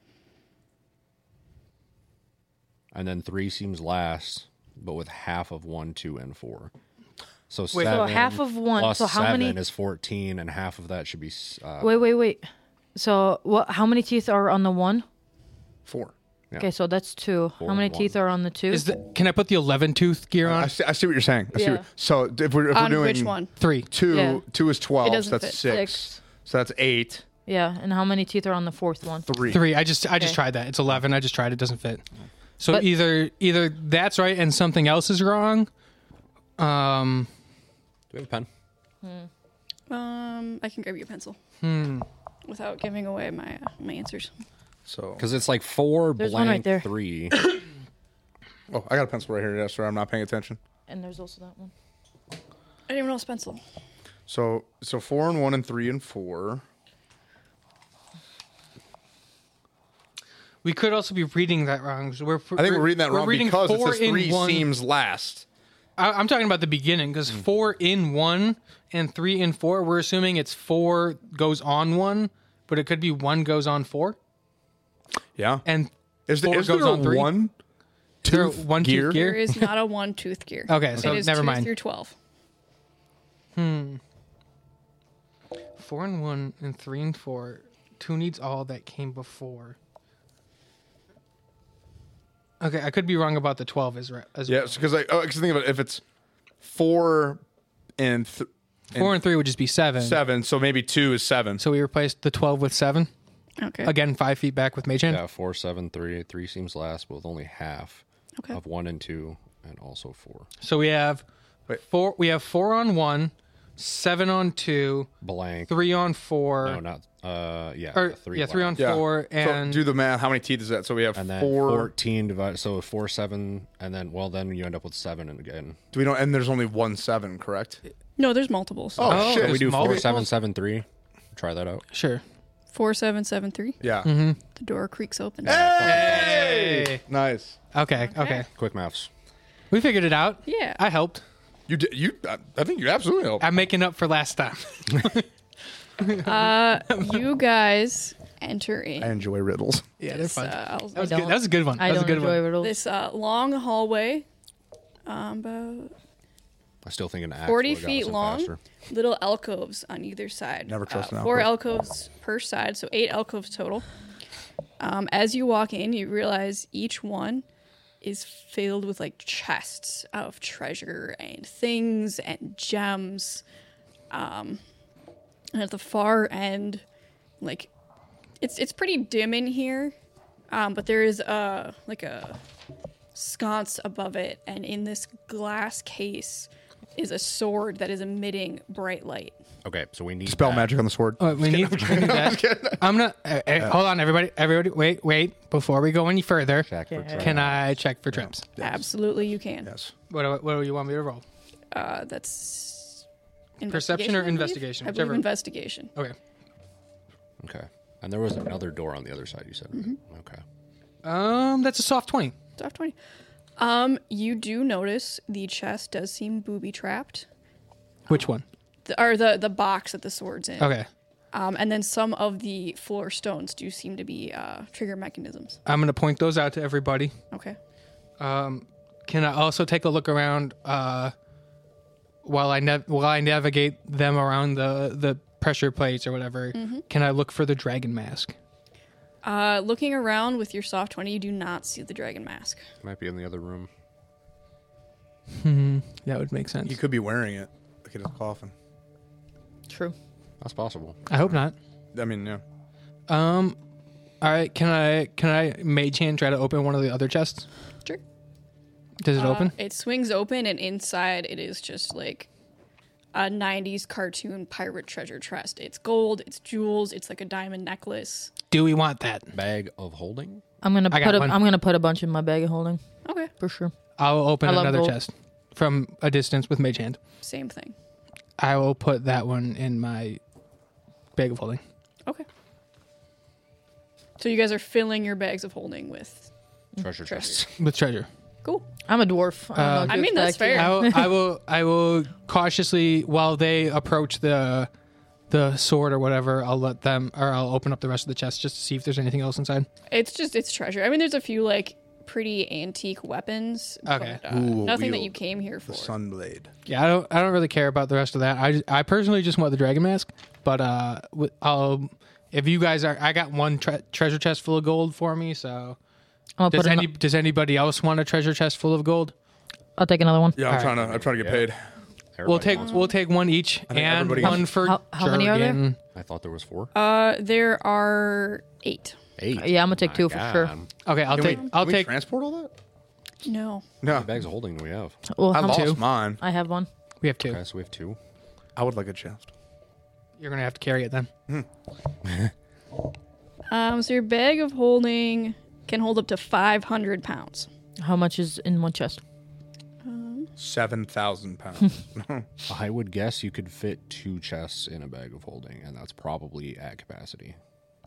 S2: And then three seems last, but with half of one, two, and four. So
S1: Wait,
S2: seven.
S3: so half of one-
S2: plus
S3: so how
S2: seven
S3: many-
S2: is fourteen, and half of that should be. Uh,
S3: Wait, wait, wait. So what? How many teeth are on the one?
S5: Four.
S2: Yeah.
S3: Okay, so that's two.
S2: Four
S3: How many
S2: and one.
S3: teeth are on the two?
S1: Is the can I put the eleven tooth gear on?
S5: I see, I see what you're saying. I see
S3: Yeah.
S5: what, so if we're, if we're
S4: on
S5: doing
S4: which one?
S1: Three.
S5: two,
S3: Yeah.
S5: two is twelve.
S4: It doesn't
S5: So that's
S4: fit.
S5: six.
S3: Six.
S5: So that's eight.
S3: Yeah, and how many teeth are on the fourth one?
S5: Three.
S1: Three. I just I just
S3: Okay.
S1: tried that. It's eleven. I just tried. It doesn't fit. So
S3: But-
S1: either either that's right and something else is wrong. Um.
S2: Do we have a pen?
S4: Um, I can grab you a pencil
S1: Hmm.
S4: without giving away my uh, my answers.
S5: So
S2: Because it's like four
S3: There's
S2: blank
S3: one right there.
S2: three.
S5: oh, I got a pencil right here. Yes, sir. I'm not paying attention.
S3: And there's also that one.
S4: I didn't even know it was pencil.
S5: So so four and one and three and four.
S1: We could also be reading that wrong. So we're,
S5: I think we're reading that wrong
S1: reading
S5: because it
S1: four
S5: says
S1: in
S5: three
S1: one.
S5: seams last.
S1: I, I'm talking about the beginning because
S5: Mm.
S1: four in one and three in four. We're assuming it's four goes on one, but it could be one goes on four
S5: Yeah.
S1: and
S5: Is, there,
S1: four
S5: is
S1: goes
S5: there a
S1: on three?
S5: one
S1: Is there a
S5: tooth
S1: one tooth
S5: gear?
S1: gear?
S4: There is not a one tooth gear.
S1: Okay, so
S4: it is
S1: never
S4: two
S1: mind.
S4: through twelve.
S1: Four and one and three and four. Two needs all that came before. Okay, I could be wrong about the twelve as, re- as
S5: Yeah,
S1: well.
S5: because I oh, cause think of it. If it's four and, th-
S1: Four and three would just be seven.
S5: seven, so maybe two is seven.
S1: So we replaced the twelve with seven.
S4: Okay.
S1: Again, five feet back with Mage Hand.
S2: Yeah, four, seven, three. Three seems last, but with only half
S4: Okay.
S2: of one and two, and also four.
S1: So we have
S5: Wait.
S1: four. We have four on one, seven on two,
S2: Blank.
S1: three on four,
S2: No, not. Uh, yeah.
S1: or
S2: three.
S1: yeah, three on
S2: blank.
S5: Yeah.
S1: four, and
S5: so do the math. How many teeth is that? So we have
S2: And then
S5: four.
S2: fourteen divided. So four, seven, and then well, then you end up with seven and again.
S5: Do we know? And there's only one seven, correct?
S4: No, there's multiples.
S5: Oh,
S1: Oh,
S5: shit.
S2: Can we
S1: there's
S2: do four,
S1: multiples?
S2: seven, seven, three? Try that out.
S1: sure.
S4: Four seven seven three.
S5: Yeah.
S4: The door creaks open.
S1: Hey.
S5: Nice.
S1: Okay, okay.
S2: Quick maths.
S1: We figured it out.
S4: Yeah.
S1: I helped.
S5: You did. You. I I think you absolutely helped.
S1: I'm making up for last time.
S4: Uh, you guys enter in
S5: I enjoy riddles.
S1: yeah, they're
S4: this,
S1: fun.
S4: uh, I'll-
S1: that, was
S3: I
S1: good.
S3: don't-
S1: that was a good one.
S3: I
S1: that was
S3: don't
S1: a good
S3: enjoy
S1: one.
S3: riddles.
S4: this uh, long hallway, um, about
S2: I still think an axe
S4: forty
S2: would've got us
S4: feet
S2: in
S4: long,
S2: faster.
S4: little alcoves on either side.
S5: Never trust
S4: uh,
S5: an
S4: Four
S5: alcove.
S4: alcoves per side, so eight alcoves total. Um, as you walk in, you realize each one is filled with like chests of treasure and things and gems. Um, and at the far end, like it's it's pretty dim in here, um, but there is a like a sconce above it, and in this glass case is a sword that is emitting bright light.
S2: Okay, so we need
S5: Spell
S2: that.
S5: magic on the sword.
S1: Oh, we need, we need that. I'm not. Uh, uh, hold on, everybody. Everybody, wait, wait. Before we go any further,
S2: Check for traps.
S1: can I check for traps?
S4: Absolutely, you can.
S5: Yes.
S1: What do, what do you want me to roll?
S4: Uh, that's
S1: Perception or
S4: I believe?
S1: investigation,
S4: I believe
S1: whichever.
S4: investigation.
S1: Okay.
S2: Okay. And there was another door on the other side, you said.
S4: Mm-hmm.
S2: Okay.
S1: Um, that's a soft twenty.
S4: Soft twenty. Um, you do notice the chest does seem booby trapped,
S1: Which one?
S4: the, or the the box that the sword's in.
S1: Okay.
S4: Um, and then some of the floor stones do seem to be uh, trigger mechanisms.
S1: I'm gonna point those out to everybody.
S4: Okay.
S1: Can I also take a look around uh, while I nav- while I navigate them around the the pressure plates or whatever? Can I look for the dragon mask?
S4: Uh, looking around with your soft twenty, you do not see the dragon mask.
S2: Might be in the other room.
S1: That would make sense.
S5: He could be wearing it, like in his coffin.
S3: True.
S2: That's possible.
S1: I hope not.
S5: I mean, yeah.
S1: Um. All right. Can I can I mage hand try to open one of the other chests?
S4: Sure.
S1: Does it open?
S4: Uh, it swings open, and inside it is just like a nineties cartoon pirate treasure chest. It's gold, it's jewels, it's like a diamond necklace.
S1: Do we want that?
S2: Bag of holding?
S3: I'm gonna
S1: I got
S3: put a,
S1: one.
S3: I'm gonna put a bunch in my bag of holding
S4: Okay,
S3: for sure.
S1: I'll open
S3: I love
S1: another
S3: gold.
S1: chest from a distance with mage hand.
S4: same thing.
S1: I will put that one in my bag of holding.
S4: Okay. So you guys are filling your bags of holding with
S2: Treasure
S4: treasure.
S2: chests.
S1: With treasure.
S4: Cool.
S3: I'm a dwarf. I, don't know what
S4: I
S3: to
S4: mean, that's
S3: expect here.
S4: fair.
S1: I will, I will I will cautiously while they approach the the sword or whatever, I'll let them or I'll open up the rest of the chest just to see if there's anything else inside.
S4: It's just it's treasure. I mean, there's a few like pretty antique weapons.
S1: Okay.
S4: But, uh,
S5: Who will
S4: nothing that
S5: wield
S4: you came here for.
S5: The Sunblade.
S1: Yeah, I don't I don't really care about the rest of that. I I personally just want the dragon mask, but uh wi- I'll if you guys are I got one tre- treasure chest full of gold for me, so
S3: I'll
S1: does
S3: put an-
S1: any does anybody else want a treasure chest full of gold?
S3: I'll take another one.
S5: Yeah, I'm
S1: All
S5: trying to. I'm trying to get paid.
S1: We'll
S2: Everybody
S1: take
S2: wants
S1: we'll
S2: one.
S1: take one each
S5: think
S1: and
S5: everybody
S1: one
S5: gets-
S1: for
S3: How- how many are there?
S1: Jurgen.
S2: I thought there was four.
S4: Uh, there are eight.
S2: Eight.
S3: Yeah, I'm gonna take
S2: My
S3: two for
S2: God.
S3: sure.
S1: Okay, I'll
S5: Can
S1: take
S5: we,
S1: I'll
S5: can we
S1: take
S5: transport all that?
S4: No.
S5: No.
S2: How many bags of holding do we have?
S3: Well,
S5: I
S3: how
S5: lost
S3: two?
S5: mine.
S3: I have one.
S1: we have two.
S2: Okay, so we have two.
S5: I would like a chest.
S1: You're gonna have to carry it then.
S4: Um, so your bag of holding can hold up to five hundred pounds.
S3: How much is in one chest?
S5: Seven thousand pounds.
S2: I would guess you could fit two chests in a bag of holding, and that's probably at capacity.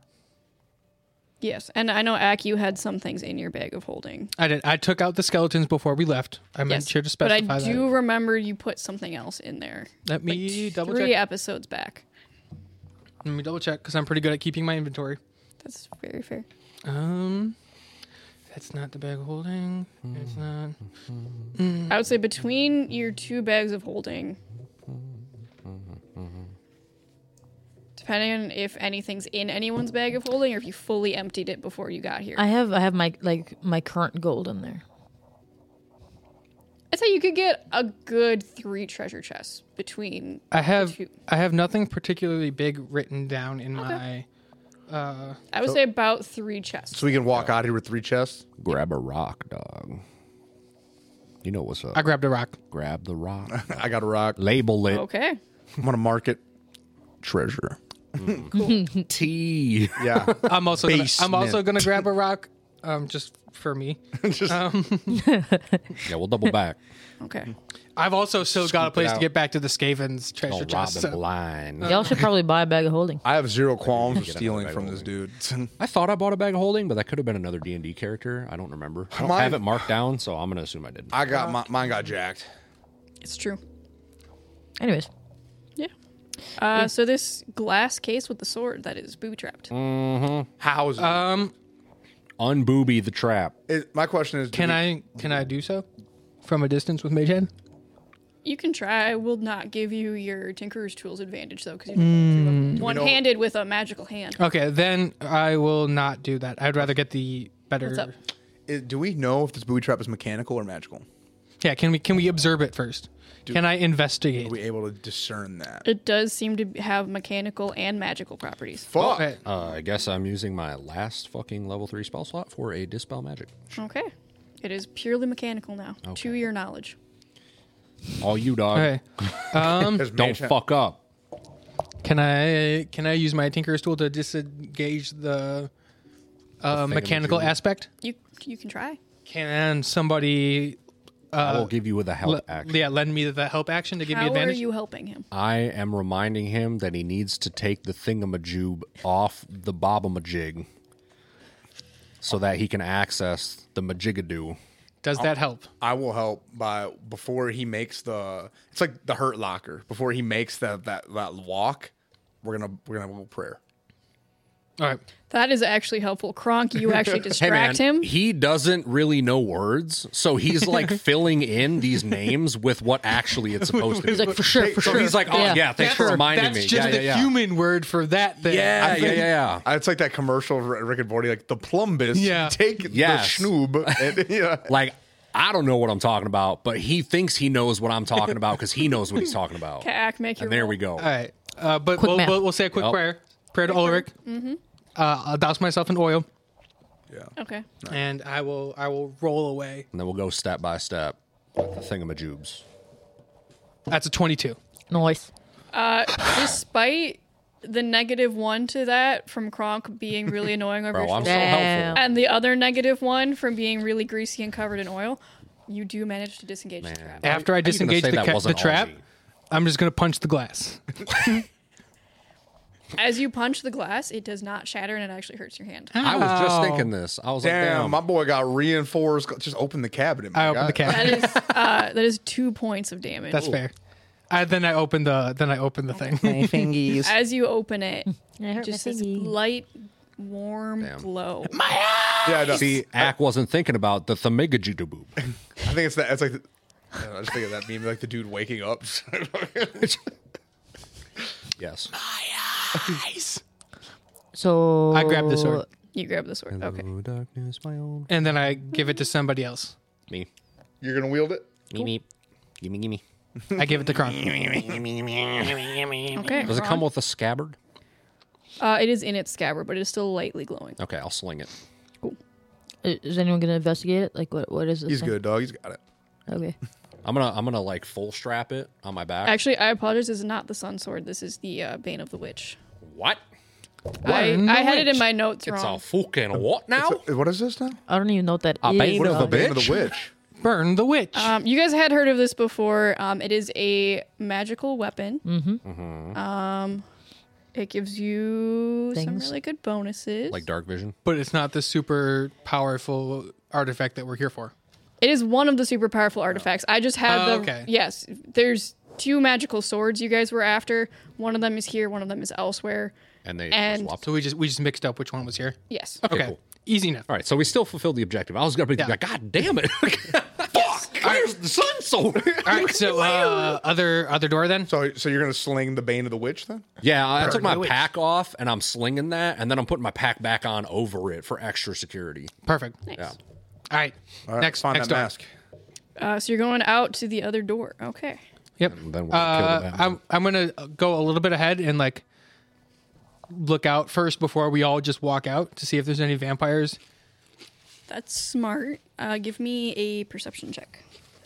S4: Yes, and I know Ak, you had some things in your bag of holding.
S1: I did. I took out the skeletons before we left. I meant
S4: Yes,
S1: sure to
S4: but
S1: specify
S4: I
S1: that.
S4: do remember you put something else in there.
S1: Let me
S4: like
S1: double
S4: three
S1: check.
S4: episodes back.
S1: Let me double check because I'm pretty good at keeping my inventory.
S4: That's very fair.
S1: Um, that's not the bag of holding. It's not.
S4: I would say between your two bags of holding, depending on if anything's in anyone's bag of holding or if you fully emptied it before you got here.
S3: I have I have my like my current gold in there.
S4: I'd say you could get a good three treasure chests between.
S1: I have.
S4: two.
S1: I have nothing particularly big written down in my. Uh,
S4: I would say about three chests.
S5: So we can walk out here with three chests.
S2: Grab a rock, dog. You know what's up.
S1: I grabbed a rock.
S2: Grab the rock.
S5: I got a rock.
S2: Label it
S4: Okay.
S5: I'm gonna mark it treasure.
S2: T.
S5: Yeah.
S1: I'm also. Gonna, I'm
S5: Basement.
S1: also gonna grab a rock. Um, just for me.
S5: Just
S2: Yeah, we'll double back.
S4: Okay.
S1: I've also still got a
S5: it
S1: place to
S5: out.
S1: get back to the Skaven's treasure
S2: Don't rob
S1: chest.
S2: it
S1: so-
S2: blind.
S3: Y'all should probably buy a bag of holding.
S5: I have zero qualms with
S2: Get out of
S5: stealing
S2: my
S5: from
S2: way.
S5: this dude.
S2: I thought I bought a bag of holding, but that could have been another D and D character. I don't remember. I don't
S5: Mine-
S2: have it marked down, so I'm going to assume I didn't.
S5: I got my, mine got jacked.
S4: It's true.
S3: Anyways,
S4: Yeah. Uh, so this glass case with the sword that is booby trapped.
S5: How is it?
S1: Um,
S2: Unbooby the trap.
S5: It- my question is, do
S1: can
S5: we-
S1: I can I do so from a distance with mage hand?
S4: You can try. I will not give you your Tinkerer's Tools advantage, though, because you're one-handed with a magical hand.
S1: Okay, then I will not do that. I'd rather get the better.
S4: What's up?
S5: i- do we know if this booby trap is mechanical or magical?
S1: Yeah, can we can we observe it first? Can I investigate?
S5: Are we able to discern that?
S4: It does seem to have mechanical and magical properties.
S5: Fuck.
S1: Okay.
S2: Uh, I guess I'm using my last fucking level three spell slot for a Dispel Magic.
S4: Okay. It is purely mechanical now, to
S2: Okay.
S4: your knowledge.
S2: All you, dog.
S1: Okay. Um,
S5: There's
S2: Don't
S5: mage hand-
S2: fuck up.
S1: Can I can I use my Tinker's tool to disengage the uh, mechanical
S2: thingamajig.
S1: aspect?
S4: You you can try.
S1: Can somebody
S2: I will give you with a help
S1: le-
S2: action.
S1: yeah lend me the help action to give me
S4: How are
S1: advantage?
S4: you helping him?
S2: I am reminding him that he needs to take the thingamajoob off the bobamajig so that he can access the majigadoo.
S1: Does that help?
S5: I will help by before he makes the. It's like the hurt locker. Before he makes that that that walk, we're gonna we're gonna have a little prayer.
S1: All right.
S4: That is actually helpful. Kronk, you actually
S2: Hey
S4: distract
S2: man,
S4: him.
S2: he doesn't really know words, so he's like filling in these names with what actually it's supposed to be.
S3: He's like, for sure, for
S2: so
S3: sure.
S2: he's like, oh yeah,
S3: Yeah.
S2: thanks for reminding
S1: That's
S2: me.
S1: just
S2: yeah,
S1: the
S2: yeah, yeah.
S1: human word for that thing.
S2: Yeah,
S5: I
S2: yeah,
S5: think-
S2: yeah, yeah.
S5: It's like that commercial R- Rick and Morty, like the plumbus.
S1: Yeah.
S5: Take
S2: Yes.
S5: the schnoob. And, yeah.
S2: Like, I don't know what I'm talking about, but he thinks he knows what I'm talking about because he knows what he's talking about.
S4: Kaak, make your
S2: And there
S4: roll.
S2: we go.
S1: All right. Uh, but
S3: Quick
S1: we'll,
S3: math.
S1: we'll, we'll say a quick
S2: Yep.
S1: prayer. Prayer to Ulrich. Mm-hmm. Uh, I'll douse myself in oil,
S4: Okay.
S1: and I will I will roll away.
S2: And then we'll go step by step with the thingamajoobs.
S1: That's a twenty-two.
S3: Nice.
S4: Despite the negative one to that from Kronk being really annoying over
S2: Bro,
S4: your
S2: I'm so
S4: shoulder,
S3: Damn.
S2: helpful.
S4: and the other negative one from being really greasy and covered in oil, you do manage to disengage the
S2: Man.
S4: trap.
S1: After I
S2: How you gonna
S1: disengage
S2: say
S1: the,
S2: that
S1: ca- the
S2: wasn't all
S1: trap,
S2: me?
S1: I'm just gonna punch the glass.
S4: As you punch the glass, it does not shatter and it actually hurts your hand.
S2: I was just
S1: Ow.
S2: thinking this. I was
S5: Damn,
S2: like, damn.
S5: my boy got reinforced. Just open the cabinet.
S1: I
S5: my
S1: opened the
S5: guy.
S1: cabinet.
S4: That is uh, that is two points of damage.
S1: That's fair. I, then I opened the then I opened the thing.
S7: My fingies.
S4: As you open it,
S3: I hurt
S4: just
S3: my
S4: this
S3: thingy.
S4: light, warm
S2: Damn.
S4: glow.
S5: Yeah, no,
S2: See, Ack wasn't thinking about the thamigajooboob.
S5: I think it's that. It's like. The, I, don't know, I just think of that meme, like the dude waking up.
S2: Yes.
S3: So
S1: I grabbed the sword
S4: You grab the sword. Okay.
S2: Hello, darkness, my own.
S1: and then I give it to somebody else.
S2: Me.
S5: You're gonna wield it.
S2: Me, me. Gimme, gimme.
S1: I give it to Kron.
S4: Okay.
S2: Does it come with a scabbard?
S4: Uh, it is in its scabbard, but it is still lightly glowing.
S2: Okay, I'll sling it.
S3: I- Is anyone gonna investigate it? Like, what? What is this?
S5: He's
S3: thing?
S5: good, dog. He's got it.
S3: Okay.
S2: I'm gonna, I'm gonna like full strap it on my back.
S4: Actually, I apologize. This is not the Sun Sword. This is the uh, Bane of the Witch.
S2: What?
S4: I,
S1: in the
S4: I had it in
S1: witch?
S4: my notes
S2: It's
S4: wrong.
S2: a fucking what now?
S5: It's a- what is this now?
S3: I don't even know what that
S2: A
S3: is.
S2: bane
S5: What is
S2: of
S5: the
S2: a
S5: bane of
S2: bitch?
S5: the witch?
S1: Burn the witch.
S4: Um, you guys had heard of this before. Um, it is a magical weapon.
S3: Mm-hmm.
S4: Um, it gives you some
S3: Things.
S4: really good bonuses.
S2: Like dark vision.
S1: but it's not the super powerful artifact that we're here for.
S4: It is one of the super powerful artifacts. I just have
S1: Oh,
S4: the
S1: okay.
S4: yes. There's two magical swords you guys were after. One of them is here. One of them is elsewhere.
S2: And they
S4: And-
S2: swapped.
S1: So we just we just mixed up which one was here.
S4: Yes.
S2: Okay,
S1: Okay,
S2: cool.
S1: easy enough.
S2: All right, so we still fulfilled the objective. I was gonna be
S1: Yeah.
S2: like, God damn it! Fuck! Where's the sun sword?
S1: All right, so uh, other other door then.
S5: So, so you're gonna sling the bane of the witch then?
S2: Yeah, I took my
S1: the witch.
S2: pack off and I'm slinging that, and then I'm putting my pack back on over it for extra security.
S1: Perfect.
S4: Nice.
S2: Yeah.
S1: All right,
S5: All right,
S1: next
S5: find
S1: next
S5: that
S1: door.
S5: mask.
S4: Uh, so you're going out to the other door. Okay.
S1: Yep.
S2: And then we'll kill
S1: Uh,
S2: them.
S1: I'm I'm gonna go a little bit ahead and like look out first before we all just walk out to see if there's any vampires.
S4: That's smart. Uh, give me a perception check.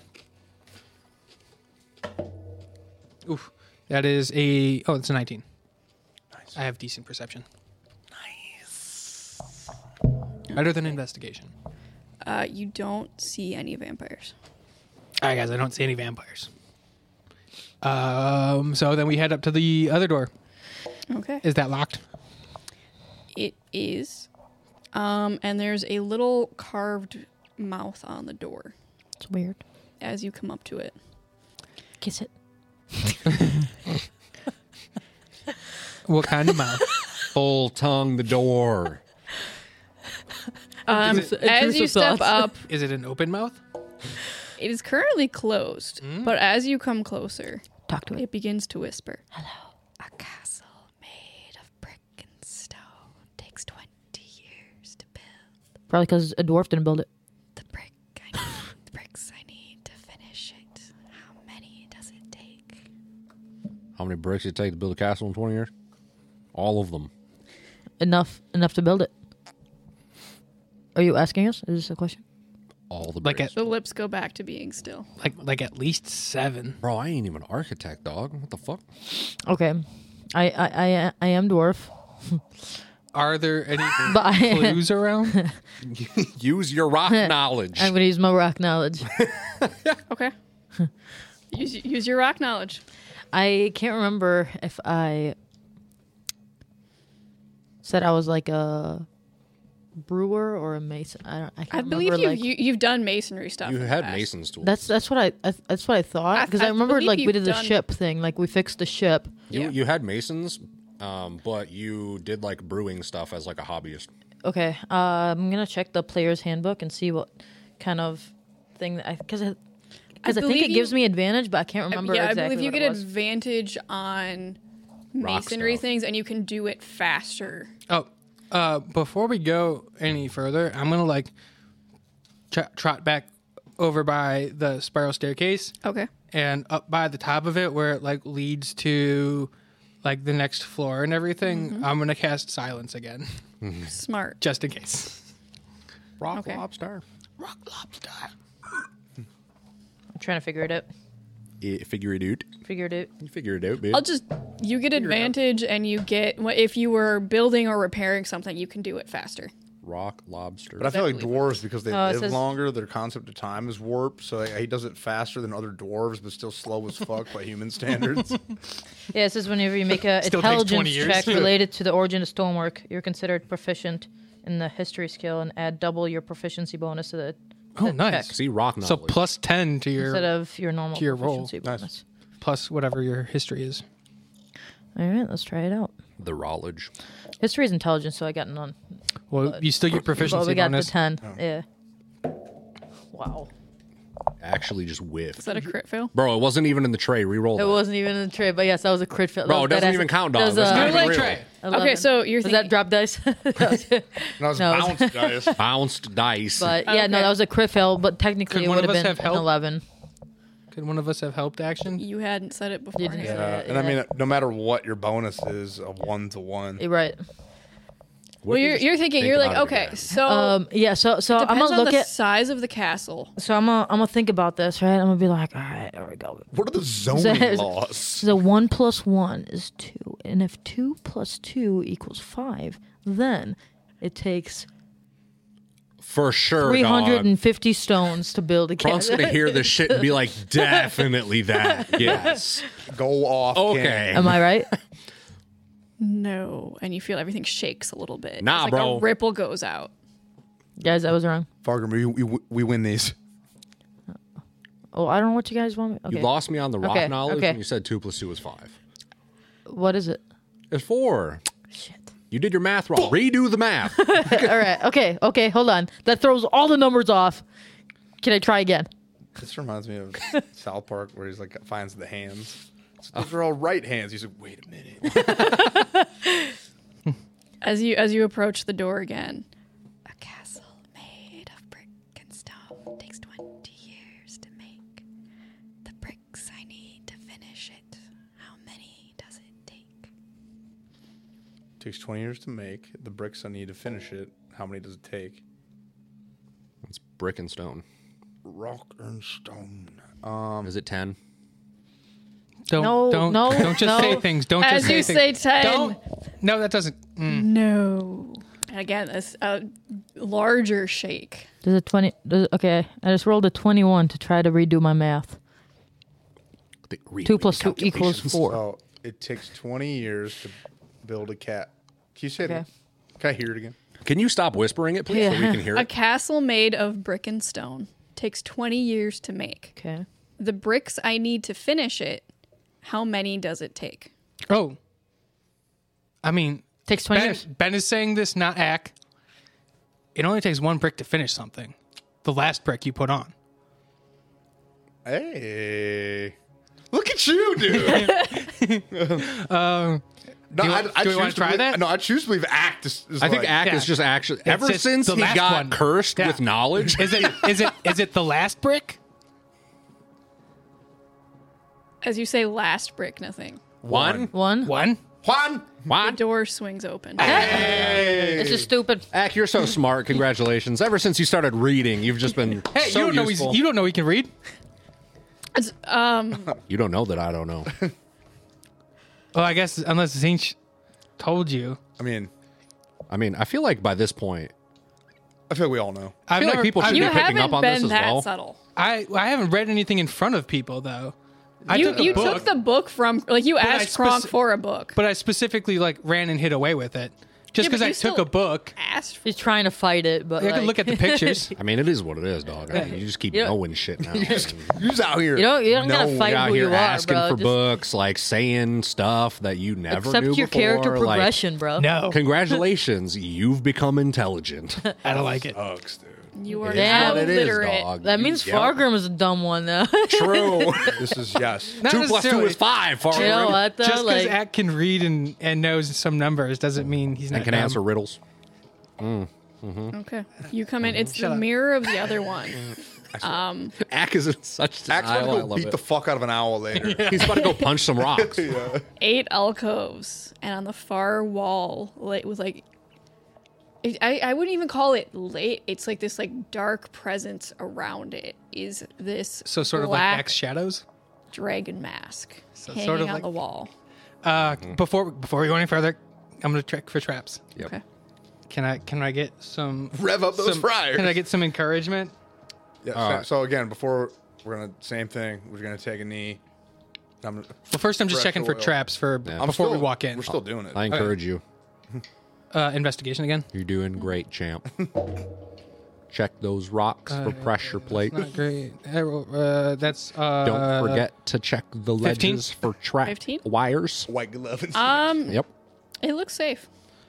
S1: Oof, that is a oh, it's a nineteen. Nice. I have decent perception. Nice. Better than investigation.
S4: Uh, you don't see any vampires.
S1: All right, guys, I don't see any vampires. Um, so then we head up to the other door.
S4: Okay.
S1: Is that locked?
S4: It is. Um, and there's a little carved mouth on the door
S3: It's weird.
S4: as you come up to it.
S3: Kiss it.
S1: What kind of mouth?
S2: Full tongue the door.
S4: Um,
S1: Is it-
S4: as you
S3: intrusive
S4: step
S3: thoughts.
S4: up,
S1: Is it an open mouth?
S4: it is currently closed, but as you come closer,
S3: Talk to it.
S4: it begins to whisper.
S8: A castle made of brick and stone takes twenty years to build.
S3: Probably because a dwarf didn't build it.
S8: The brick I need, the bricks I need to finish it. How many does it take?
S2: How many bricks did it take to build a castle in twenty years? All of them.
S3: Enough. Enough to build it. Are you asking us? Is this a question?
S2: All the
S1: Like
S2: bricks.
S1: at
S4: The lips go back to being still.
S1: like like at least seven.
S2: Bro, I ain't even an architect, dog. What the fuck?
S3: Okay. I I I, I am dwarf,
S1: Are there any
S3: but I,
S1: clues around?
S2: Use your rock knowledge.
S3: I'm gonna use my rock knowledge.
S4: Okay. use use your rock knowledge.
S3: I can't remember if I said I was like a brewer or a mason. I don't. I, can't
S4: I believe
S3: remember,
S4: you've
S3: like,
S4: you, you've done masonry stuff.
S2: You
S4: in the
S2: had
S4: past.
S2: mason's tools.
S3: That's that's what I, I that's what I thought
S4: I-
S3: because
S4: I
S3: I, remember
S4: believe
S3: like we
S4: you've
S3: did the
S4: done-
S3: ship thing, like we fixed the ship.
S2: you
S4: Yeah.
S2: you had masons, um, but you did like brewing stuff as like a hobbyist.
S3: Okay, uh, I'm gonna check the player's handbook and see what kind of thing that I because because I, think
S4: believe
S3: it
S4: you-
S3: gives me advantage, but I can't remember.
S4: Yeah,
S3: exactly
S4: I believe you
S3: what
S4: get
S3: it was.
S4: advantage on
S2: Rock
S4: masonry
S2: stuff.
S4: things, and you can do it faster.
S1: Oh, uh, before we go any further, I'm gonna like tr- trot back over by the spiral staircase
S4: Okay.
S1: and up by the top of it where it like leads to like the next floor and everything. I'm gonna cast silence again,
S4: Smart.
S1: just in case.
S2: Rock
S4: Okay.
S2: lobster.
S1: Rock lobster.
S3: I'm trying to figure it out.
S2: Yeah, figure it out.
S3: Figure it out.
S2: You figure it out, babe.
S4: I'll just you get advantage, and you get if you were building or repairing something, you can do it faster.
S2: Rock lobster.
S5: But I feel like
S4: believe it.
S5: dwarves, because they
S3: Oh, it
S5: live
S3: says-
S5: longer, their concept of time is warped. So like, he does it faster than other dwarves, but still slow as fuck by human standards.
S3: Yeah, it says whenever you make a
S1: Still takes twenty
S3: intelligence
S1: years.
S3: check related to the origin of stonework, you're considered proficient in the history skill and add double your proficiency bonus to the,
S1: Oh,
S3: the
S1: nice.
S3: check
S2: See, rock knowledge.
S1: So plus ten to your
S3: instead of your normal
S1: to your roll.
S3: proficiency
S5: Nice.
S3: bonus.
S1: plus whatever your history is.
S3: All right, let's try it out.
S2: the knowledge.
S3: History is intelligence, so I got none.
S1: Well, you still get
S3: But
S1: proficiency
S3: we got
S1: bonus.
S3: the ten. Yeah. Wow.
S2: Actually, just whiff.
S4: Is that a crit fail?
S2: Bro, it wasn't even in the tray. Reroll
S3: It
S2: that.
S3: wasn't even in the trade, but yes, that was a crit fail.
S2: Bro,
S3: That
S2: it
S3: was
S2: doesn't
S3: badass.
S2: even count,
S3: That
S2: dog.
S3: was,
S2: That's
S3: uh,
S2: not
S1: You're
S2: even
S1: like
S2: real.
S1: Trey.
S3: eleven.
S4: Okay, so you're
S3: was
S4: thinking
S3: that drop dice? That was it.
S5: That was
S3: No, it was-
S5: bounced dice.
S2: Bounced dice.
S3: But yeah, no,
S4: Okay.
S3: that was a crit fail. But technically,
S1: Could
S3: it
S1: one
S3: would
S1: of
S3: have
S1: us
S3: been
S1: have
S3: an
S1: help?
S3: eleven.
S1: Could one of us have helped action?
S4: you hadn't said it before.
S3: You didn't say
S5: Yeah,
S3: that,
S5: and I
S3: yeah.
S5: mean, no matter what your bonus is, a one to one.
S3: You're right.
S2: What
S4: Well,
S2: if you
S4: you're,
S2: just
S4: you're thinking
S2: think
S4: you're like,
S2: about it
S4: okay,
S2: again?
S4: so
S3: Um, yeah. So, so I'm
S4: depends
S3: gonna
S4: on
S3: look
S4: the
S3: at.
S4: size of the castle.
S3: So I'm gonna I'm gonna think about this, right? I'm gonna be like, all right, there we go.
S5: What are the zoning
S3: Says-
S5: laws?
S3: So one plus one is two, and if two plus two equals five, then it takes
S2: For sure,
S3: three hundred
S2: dog.
S3: and fifty stones to build a
S2: Trunk's
S3: castle.
S2: gonna hear this shit and be like, definitely that. Yes.
S5: Go off.
S2: Okay.
S3: Am I right?
S4: No, and you feel everything shakes a little bit.
S2: Nah,
S4: it's like
S2: bro.
S4: a ripple goes out.
S3: Guys, I was wrong.
S5: Fargrim, we, we, we win these.
S3: Oh, I don't know what you guys want me. Okay.
S2: You lost me on the rock
S3: Okay,
S2: knowledge
S3: okay.
S2: and you said two plus two is five.
S3: What is it?
S2: It's four.
S3: Shit.
S2: You did your math wrong. Redo the math.
S3: All right. Okay. Okay. Hold on. That throws all the numbers off. Can I try again?
S5: This reminds me of South Park, where he's like finds the hands. So those are all right hands. He's like, wait a minute.
S4: As you as you approach the door again,
S8: A castle made of brick and stone takes twenty years to make. The bricks I need to finish it. How many does it take?
S5: Takes twenty years to make. The bricks I need to finish it. How many does it take?
S2: It's brick and stone.
S5: Rock and stone. Um,
S2: Is it ten?
S1: Don't
S3: No,
S1: don't
S3: no,
S1: don't just
S3: no.
S1: say things. Don't
S4: as
S1: just say
S4: you
S1: things.
S4: say ten.
S1: Don't. No, that doesn't. Mm.
S4: No. And again, this a larger shake.
S3: Does it twenty? Does, okay. I just rolled a twenty-one to try to redo my math.
S2: The redo
S3: Two
S2: the
S3: plus two equals
S2: calculations.
S3: four.
S5: so it takes twenty years to build a cat. Can you say it
S3: Okay.
S5: again? Can I hear it again?
S2: Can you stop whispering it, please, so we
S3: Yeah.
S2: can hear
S4: A
S2: it?
S4: castle made of brick and stone takes twenty years to make.
S3: Okay.
S4: The bricks I need to finish it, how many does it take?
S1: Oh. I mean,
S3: Takes twenty
S1: Ben,
S3: years.
S1: Ben is saying this, not Ack. It only takes one brick to finish something. The last brick you put on.
S5: Hey, look at you, dude. um, no,
S1: do you-
S5: I, I
S1: do we wanna
S5: choose to
S1: try
S5: believe-
S1: that?
S5: No, I choose to believe Act is. is
S2: I think
S5: like,
S2: Ack
S1: yeah.
S2: is just actually ever
S1: just
S2: since
S1: the
S2: he
S1: last
S2: got
S1: one.
S2: cursed
S1: Yeah.
S2: with knowledge.
S1: Is it is it is it the last brick?
S4: As you say, last brick, nothing.
S2: One,
S3: One.
S1: One?
S5: Juan.
S2: one.
S4: Door swings open.
S3: It's just stupid.
S2: Ack, you're so smart. Congratulations. Ever since you started reading, you've just been
S1: Hey,
S2: so
S1: you don't know
S2: useful.
S1: he's, you don't know he can read.
S4: It's, um,
S2: You don't know that I don't know.
S1: Well, I guess unless Zinch told you.
S5: I mean,
S2: I mean, I feel like by this point,
S5: I feel like we all know.
S2: I feel like people should
S4: You
S2: be picking
S4: haven't
S2: up on
S4: been
S2: this as
S4: that
S2: well.
S4: subtle.
S1: I I haven't read anything in front of people though. I
S4: you
S1: took a
S4: you
S1: book,
S4: took the book from like you
S1: I
S4: asked Kronk
S1: speci-
S4: for a book.
S1: but I specifically like ran and hid away with it just
S4: Yeah,
S1: because
S4: but
S1: I
S4: you
S1: took
S4: still
S1: a book.
S4: Asked.
S3: He's trying to fight it, but
S1: I
S3: like,
S1: could look at the pictures.
S2: I mean, it is what it is, dog. I mean, you just keep
S3: Yeah.
S2: knowing shit now.
S5: You're just out here.
S3: You don't. You don't gotta
S5: No,
S3: fight
S2: You're out
S3: who
S2: here
S3: you are,
S2: asking
S3: bro.
S2: for
S3: Just
S2: books, like saying stuff that you never
S3: accept
S2: knew
S3: your
S2: before.
S3: character
S2: like,
S3: progression, bro.
S1: No,
S2: congratulations, you've become intelligent.
S1: I don't like it.
S5: Sucks, dude.
S4: You are
S3: Damn.
S2: What
S4: now
S2: it is,
S4: literate.
S2: dog.
S3: That means
S2: Yep.
S3: Fargrim is a dumb one, though.
S2: True.
S5: This is yes.
S1: Not
S2: Two plus two
S1: necessarily.
S2: is five. Fargrim.
S3: you know what, though?
S1: Just because
S3: Like,
S1: Ack can read and, and knows some numbers doesn't mean he's not
S2: And can
S1: dumb.
S2: answer riddles.
S4: Okay. You come in. It's
S1: Shut
S4: the
S1: up.
S4: mirror of the other one.
S2: Ack is in such
S5: Axe
S2: denial.
S5: about
S2: I
S5: to go
S2: love
S5: beat
S2: it.
S5: the fuck out of an owl later.
S2: He's about to go punch some rocks.
S4: Eight alcoves, and on the far wall, like with like, it, I I wouldn't even call it late. It's like this like dark presence around it. Is this
S1: So sort of
S4: black
S1: like Axe shadows.
S4: dragon mask
S1: So
S4: hanging
S1: sort of
S4: on
S1: like-
S4: the wall?
S1: Uh, before before we go any further, I'm gonna check for traps.
S2: Yep.
S4: Okay.
S1: Can I can I get some
S5: Rev up those
S1: some,
S5: fryers.
S1: Can I get some encouragement?
S5: Yeah,
S2: All
S5: so,
S2: right.
S5: so again, before we're gonna same thing. We're gonna take a knee. I'm,
S1: Well, first I'm just
S5: Fresh
S1: checking for
S5: oil.
S1: traps for
S2: Yeah.
S5: I'm
S1: before we
S5: still-
S1: walk in.
S5: We're still doing it.
S2: I encourage you.
S1: Uh, investigation again.
S2: You're doing great, champ. Check those rocks for pressure plate.
S1: Not great. Uh, that's uh,
S2: Don't forget to check the
S1: fifteen?
S2: ledges for trap
S4: fifteen?
S2: wires.
S5: White gloves.
S4: Um,
S2: Yep.
S4: it looks safe.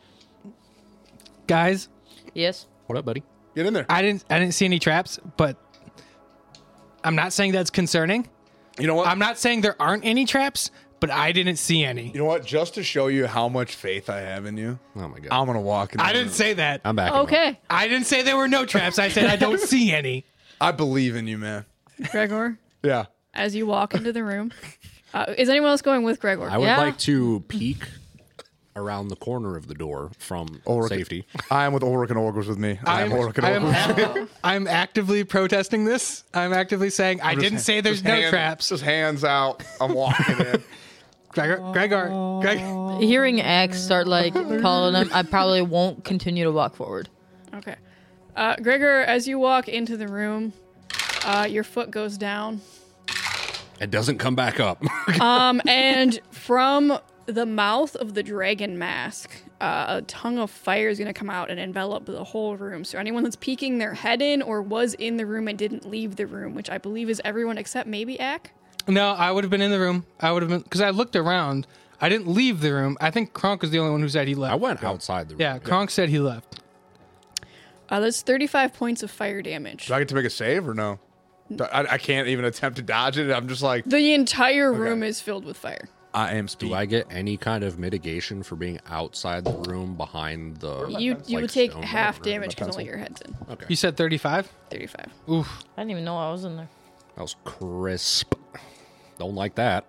S1: guys.
S3: yes.
S2: What up, buddy?
S5: Get in there.
S1: I didn't I didn't see any traps, but I'm not saying that's concerning.
S5: You know what?
S1: I'm not saying there aren't any traps, but I didn't see any.
S5: you know what? Just to show you how much faith I have in you,
S2: Oh my god.
S5: I'm gonna walk in.
S1: I
S5: the
S1: didn't
S5: room.
S1: say that.
S2: I'm back.
S4: Okay,
S1: I didn't say there were no traps. I said I don't see any.
S5: I believe in you, man.
S4: Gregor.
S5: Yeah.
S4: As you walk into the room, uh, is anyone else going with Gregor?
S2: I would
S3: Yeah.
S2: like to peek around the corner of the door from
S5: Ulrich-
S2: safety.
S5: I am with Ulrich and Ulrich was with me. I am
S1: I'm,
S5: Ulrich and
S1: I'm,
S5: Ulrich.
S1: I'm actively protesting this. I'm actively saying I didn't say there's
S5: Just
S1: no
S5: hand-
S1: traps.
S5: Just hands out. I'm walking in.
S1: Gregor, Gregor, Greg.
S3: Hearing X start like calling him, I probably won't continue to walk forward.
S4: Okay. Uh, Gregor, as you walk into the room, uh, your foot goes down.
S2: It doesn't come back up.
S4: Um, and from the mouth of the dragon mask, uh, a tongue of fire is going to come out and envelop the whole room. So anyone that's peeking their head in or was in the room and didn't leave the room, which I believe is everyone except maybe Ack.
S1: No, I would have been in the room. I would have been because I looked around. I didn't leave the room. I think Kronk was the only one who said he left.
S2: I went outside the room.
S1: Yeah, Kronk said he left.
S4: Uh, that's thirty-five points of fire damage.
S5: Do I get to make a save or no? Do- I, I can't even attempt to dodge it. I'm just like,
S4: The entire room is filled with fire.
S5: I am speed.
S2: Do I get any kind of mitigation for being outside the room behind the?
S4: You you
S2: like,
S4: would take
S2: stone
S4: half
S2: whatever?
S4: damage because only your head's in.
S2: Okay.
S1: You said thirty-five.
S4: thirty-five.
S1: Oof.
S3: I didn't even know I was in there.
S2: That was crisp. Don't like that.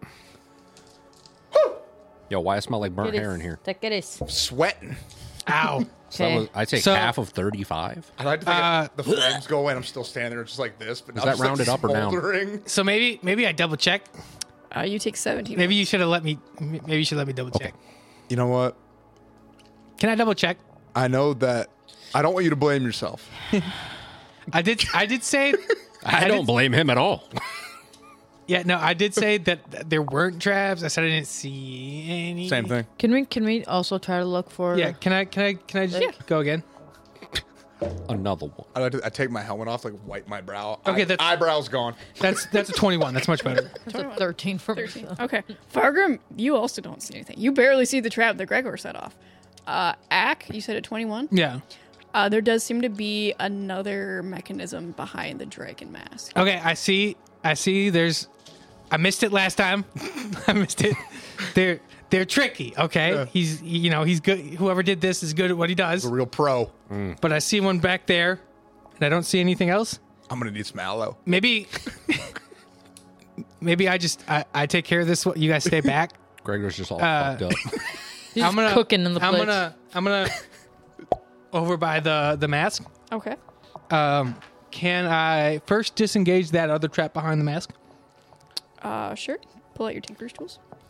S2: Yo, why I smell like burnt hair in here?
S3: Take it is.
S5: Sweating.
S1: Ow.
S2: So that
S3: Okay.
S2: was, I take
S1: So-
S2: half of thirty-five.
S5: I like to think
S1: Uh,
S5: the flames go away and I'm still standing there just like this. But
S2: Is
S5: now
S2: that
S5: it's, like,
S2: rounded up or down?
S5: smoldering.
S1: So maybe maybe I double check.
S4: Uh, you take seventeen.
S1: Maybe you should have let me. Maybe you should let me double check.
S5: You know what?
S1: Can I double check?
S5: I know that I don't want you to blame yourself.
S1: I did. I did say.
S2: I, don't
S1: did-
S2: blame him at all.
S1: Yeah, no, I did say that th- there weren't traps. I said I didn't see any.
S5: Same thing.
S3: Can we can we also try to look for?
S1: Yeah. Can I? Can I? Can I just
S4: Yeah.
S1: go again?
S2: Another one.
S5: I like to I take my helmet off, like wipe my brow.
S1: Okay,
S5: Eye-
S1: that's-
S5: eyebrows gone.
S1: That's that's a twenty-one. That's much better.
S3: It's a thirteen for me.
S4: thirteen. Okay. Fargrim, you also don't see anything. You barely see the trap that Gregor set off. Uh, Ack, you said at twenty-one.
S1: Yeah.
S4: Uh, there does seem to be another mechanism behind the dragon mask.
S1: Okay. I see. I see. There's. I missed it last time. I missed it. They're they're tricky. Okay.
S5: Yeah.
S1: He's you know he's good. Whoever did this is good at what he does.
S5: A real pro.
S1: But I see one back there, and I don't see anything else.
S5: I'm gonna need some aloe.
S1: Maybe. Maybe I just I, I take care of this. You guys stay back.
S2: Gregor's just all
S1: Uh,
S2: fucked up.
S3: He's
S1: I'm gonna
S3: cooking in the
S1: I'm
S3: plates.
S1: gonna I'm gonna over by the the mask.
S4: Okay.
S1: Um, can I first disengage that other trap behind the mask?
S4: Uh, sure. Pull out your tinker's tools.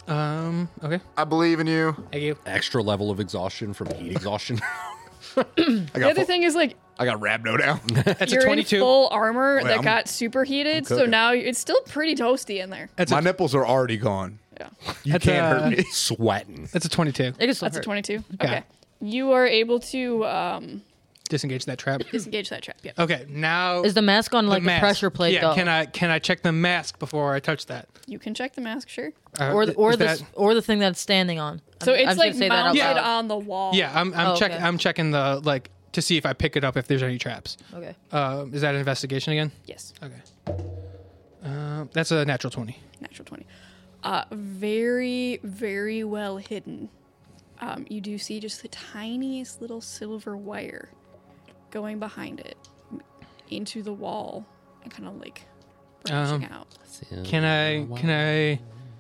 S1: Um. Okay.
S5: I believe in you.
S1: Thank you.
S2: Extra level of exhaustion from heat exhaustion.
S5: I
S4: The
S5: got
S4: other
S5: full,
S4: thing is like
S5: I got Rabno now.
S1: That's
S4: you're
S1: a
S4: in
S1: twenty-two.
S4: full armor
S5: Wait,
S4: that
S5: I'm-
S4: got superheated, so
S5: cooking.
S4: now it's still pretty toasty in there.
S1: That's
S5: My
S1: a,
S5: nipples are already gone.
S4: Yeah,
S5: You
S1: That's
S5: can't
S1: a-
S5: hurt me.
S2: Sweating.
S1: that's a twenty-two.
S3: It is
S4: that's a
S3: hurt.
S4: twenty-two.
S1: Yeah.
S4: Okay, you are able to um,
S1: Disengage that trap.
S4: disengage that trap. Yeah.
S1: Okay. Now
S3: Is the mask on
S1: the
S3: like a
S1: mask.
S3: pressure plate
S1: Yeah.
S3: though?
S1: Can I can I check the mask before I touch that?
S4: You can check the mask, sure.
S1: Uh,
S3: or the, or
S1: is
S3: the
S1: that-
S3: or the thing that's standing on?
S4: So
S3: I'm-
S4: it's
S3: I'm
S4: like
S3: gonna say that out
S4: mounted
S3: loud.
S4: on the wall.
S1: Yeah. I'm I'm
S3: Oh,
S1: checking.
S3: okay.
S1: I'm checking the like to see if I pick it up if there's any traps.
S3: Okay.
S1: Uh, is that an investigation again?
S4: Yes.
S1: Okay. Uh, that's a natural twenty.
S4: Natural twenty. Uh, very, very well hidden. Um, you do see just the tiniest little silver wire going behind it into the wall and kind of like branching
S1: Um,
S4: out.
S1: Can I can I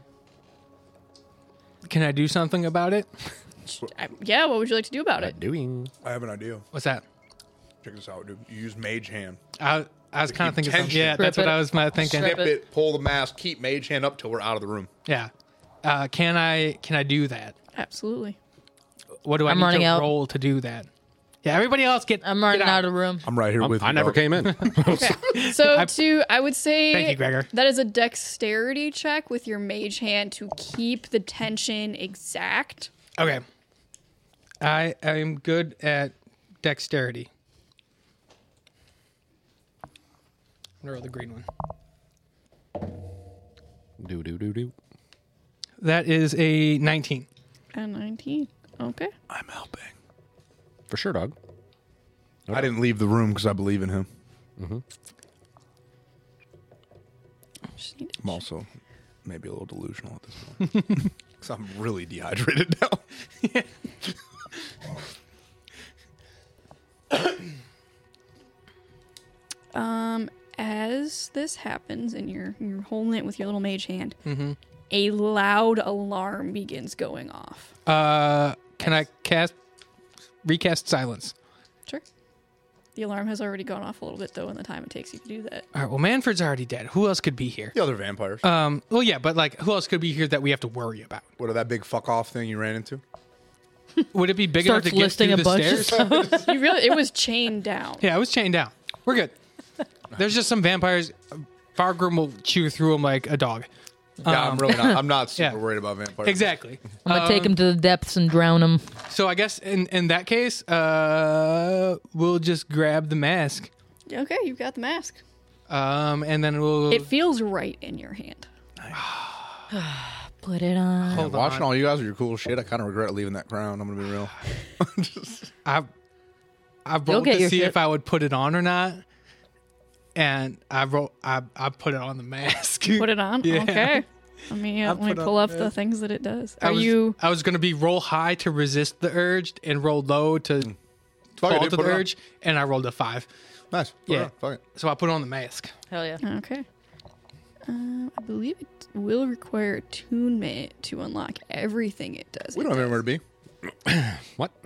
S1: can I do something about it?
S4: I, yeah, what would you like to do about it?
S2: Doing.
S5: I have an idea.
S1: What's that?
S5: Check this out, dude. You use Mage Hand.
S1: I I was kind of
S5: keep
S1: thinking. Something.
S5: tension.
S1: Yeah, that's
S3: Grip
S1: what
S3: it.
S1: I was my thinking.
S3: Strip
S5: Snip
S3: it.
S5: it, pull the mask, keep Mage Hand up till we're out of the room.
S1: Yeah. Uh, can I can I do that?
S4: Absolutely.
S1: What do I
S3: I'm
S1: need
S3: running
S1: to
S3: out.
S1: roll to do that? Yeah, everybody else get.
S3: I'm running
S1: get
S3: out of the room.
S5: I'm right here with you.
S2: I never
S5: bro.
S2: came in.
S4: Okay. So to I would say
S1: Thank you, Gregor.
S4: that is a dexterity check with your mage hand to keep the tension exact.
S1: Okay. I am good at dexterity. I'm gonna roll the green one.
S2: do do do do.
S1: That is a nineteen.
S4: And nineteen. Okay.
S5: I'm helping.
S2: For sure, dog.
S5: I didn't leave the room because I believe in him.
S4: Just need to-
S5: I'm also maybe a little delusional at this point. Because I'm really dehydrated now.
S4: Um, as this happens and you're you're holding it with your little mage hand, a loud alarm begins going off.
S1: Uh, can I cast recast silence?
S4: Sure. The alarm has already gone off a little bit though in the time it takes you to do that.
S1: All right. Well, Manfred's already dead. Who else could be here?
S5: The other vampires.
S1: Um. Well, yeah, but like, who else could be here that we have to worry about?
S5: what are that big fuck off thing you ran into?
S1: Would it be big
S3: Starts
S1: enough to get
S3: listing
S1: through
S3: a
S1: the
S3: bunch of
S1: stairs?
S4: You really it was chained down.
S1: Yeah, I was chained down. We're good. There's just some vampires. Fargrim will chew through them like a dog.
S5: Yeah, I'm really not. I'm not super
S1: yeah.
S5: worried about vampires.
S1: Exactly.
S3: I'm gonna take him to the depths and drown him.
S1: So I guess in, in that case, uh, we'll just grab the mask,
S4: Okay, you've got the mask.
S1: um, and then we'll
S4: It feels right in your hand.
S3: Put it on.
S5: Yeah,
S1: hold
S5: watching
S1: on.
S5: all you guys with your cool shit, I kind of regret leaving that crown. I'm gonna be real.
S1: I I rolled
S3: get
S1: to
S3: your
S1: see
S3: shit.
S1: if I would put it on or not, and I roll I I put it on the mask.
S4: Put it on.
S1: Yeah.
S4: Okay. Let me uh,
S1: I'll
S4: let me
S1: put on
S4: pull up
S1: the
S4: the
S1: mask.
S4: things that it does.
S1: I
S4: Are
S1: was,
S4: you
S1: I was gonna be roll high to resist the urge and roll low to
S5: Fuck it,
S1: fall
S5: dude,
S1: to the
S5: put it on.
S1: urge, and I rolled a five.
S5: Nice. Put it
S1: Yeah.
S5: on. Fuck it.
S1: So I put on the mask.
S3: Hell yeah.
S4: Okay. Um, I believe it will require attunement to unlock everything it does.
S5: We
S4: It
S5: don't have
S4: does.
S5: anywhere to be.
S2: What?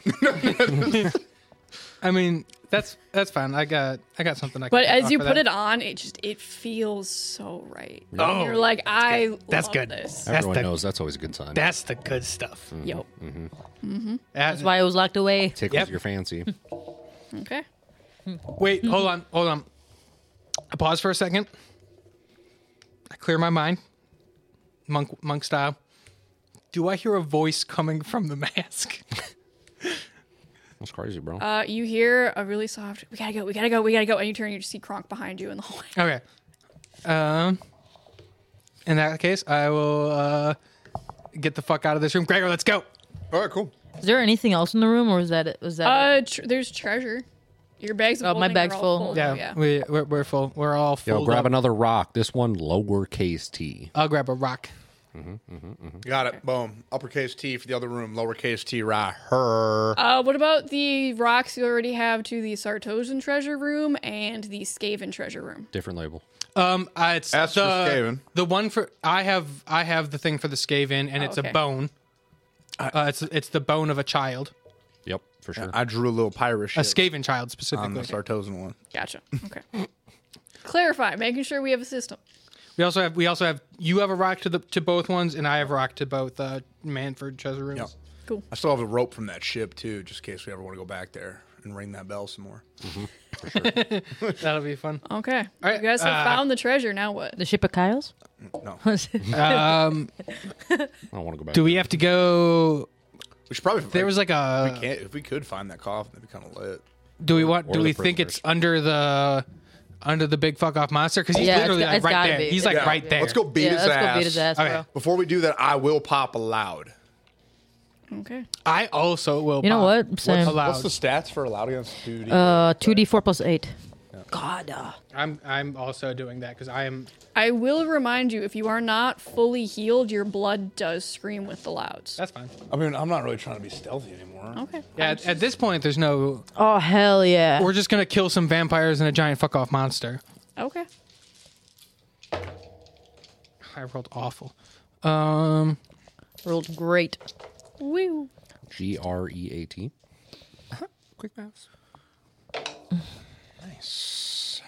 S1: I mean, that's that's fine. I got I got something I can
S4: But as you
S1: offer
S4: put
S1: that.
S4: it on, it just it feels so right.
S1: Oh,
S4: You're like, I
S1: That's
S4: love
S1: good.
S4: this.
S1: That's
S2: Everyone
S1: the-
S2: knows that's always a good sign.
S1: That's the good stuff.
S4: Yo.
S1: That-
S3: That's why it was locked away.
S2: Tickles
S1: Yep.
S2: your fancy.
S4: Okay.
S1: Wait, hold on, hold on. I pause for a second. I clear my mind, monk monk style. Do I hear a voice coming from the mask?
S2: That's crazy, bro.
S4: Uh, you hear a really soft, we gotta go, we gotta go, we gotta go. And you turn and you just see Kronk behind you in the hallway.
S1: Okay. Um. In that case, I will uh, get the fuck out of this room. Gregor, let's go.
S5: All right, cool.
S3: Is there anything else in the room, or was that it? Was that it?
S4: Uh, tr- there's treasure. Your bags of
S3: Oh, my
S4: holding
S3: bag's
S4: are all
S3: full.
S1: Yeah,
S4: Oh, yeah.
S1: We, we're, we're full. We're all full.
S2: Yo, grab
S1: up.
S2: another rock. This one lowercase t.
S1: I'll grab a rock.
S5: Got it. Boom. Uppercase T for the other room. Lowercase T. Right. Her.
S4: Uh, what about the rocks you already have to the Sartosan treasure room and the Skaven treasure room?
S2: Different label.
S1: Um, uh, it's
S5: S for
S1: the
S5: Skaven.
S1: the one for I have. I have the thing for the Skaven, and
S4: Oh,
S1: it's
S4: okay.
S1: a bone. Uh, it's it's the bone of a child,
S2: Yep, for sure.
S5: I drew a little pirate
S1: a
S5: ship
S1: Skaven child
S5: on the
S1: specifically.
S5: Sartosan one.
S4: Gotcha. Okay. Clarify, making sure we have a system.
S1: We also have we also have you have a rock to the to both ones, and I have a rock to both uh, Manford treasure rooms.
S5: Yep.
S4: Cool.
S5: I still have a rope from that ship too, just in case we ever want to go back there and ring that bell some more.
S1: That'll be fun.
S4: Okay.
S1: right,
S4: You guys have
S1: uh,
S4: found the treasure. Now what?
S3: The ship of Kyle's?
S5: No,
S1: Um,
S2: I don't want to go back.
S1: do we have to go?
S5: we should probably.
S1: There was like a.
S5: we can't, if we could find that coffin, that'd be kind of lit.
S1: Do we want?
S2: Or
S1: Do
S2: the
S1: we think
S2: prisoners.
S1: it's under the under the big fuck off monster? Because he's
S3: Yeah, it's
S1: literally
S3: got-
S1: like
S3: it's
S1: right
S3: gotta
S1: there.
S3: be.
S1: He's like
S3: Yeah.
S1: right there.
S5: Let's go beat
S3: yeah,
S5: his
S3: let's
S5: ass.
S3: go beat his ass,
S1: Okay.
S3: bro.
S5: Before we do that, I will pop aloud.
S4: Okay.
S1: I also will.
S3: You know
S1: pop
S3: what? Same.
S1: Allowed.
S5: What's the stats for aloud against two D?
S3: Uh, two d four plus eight. God. Uh,
S1: I'm I'm also doing that because I am.
S4: I will remind you, if you are not fully healed, your blood does scream with the louds.
S1: That's fine.
S5: I mean, I'm not really trying to be stealthy anymore.
S4: Okay.
S1: Yeah. At, at this point, there's no.
S3: oh, hell yeah.
S1: We're just gonna kill some vampires and a giant fuck off monster.
S4: Okay.
S1: I rolled awful. Um.
S3: Rolled great.
S4: Woo.
S2: G R E A T.
S1: Quick mouse.
S5: Nice.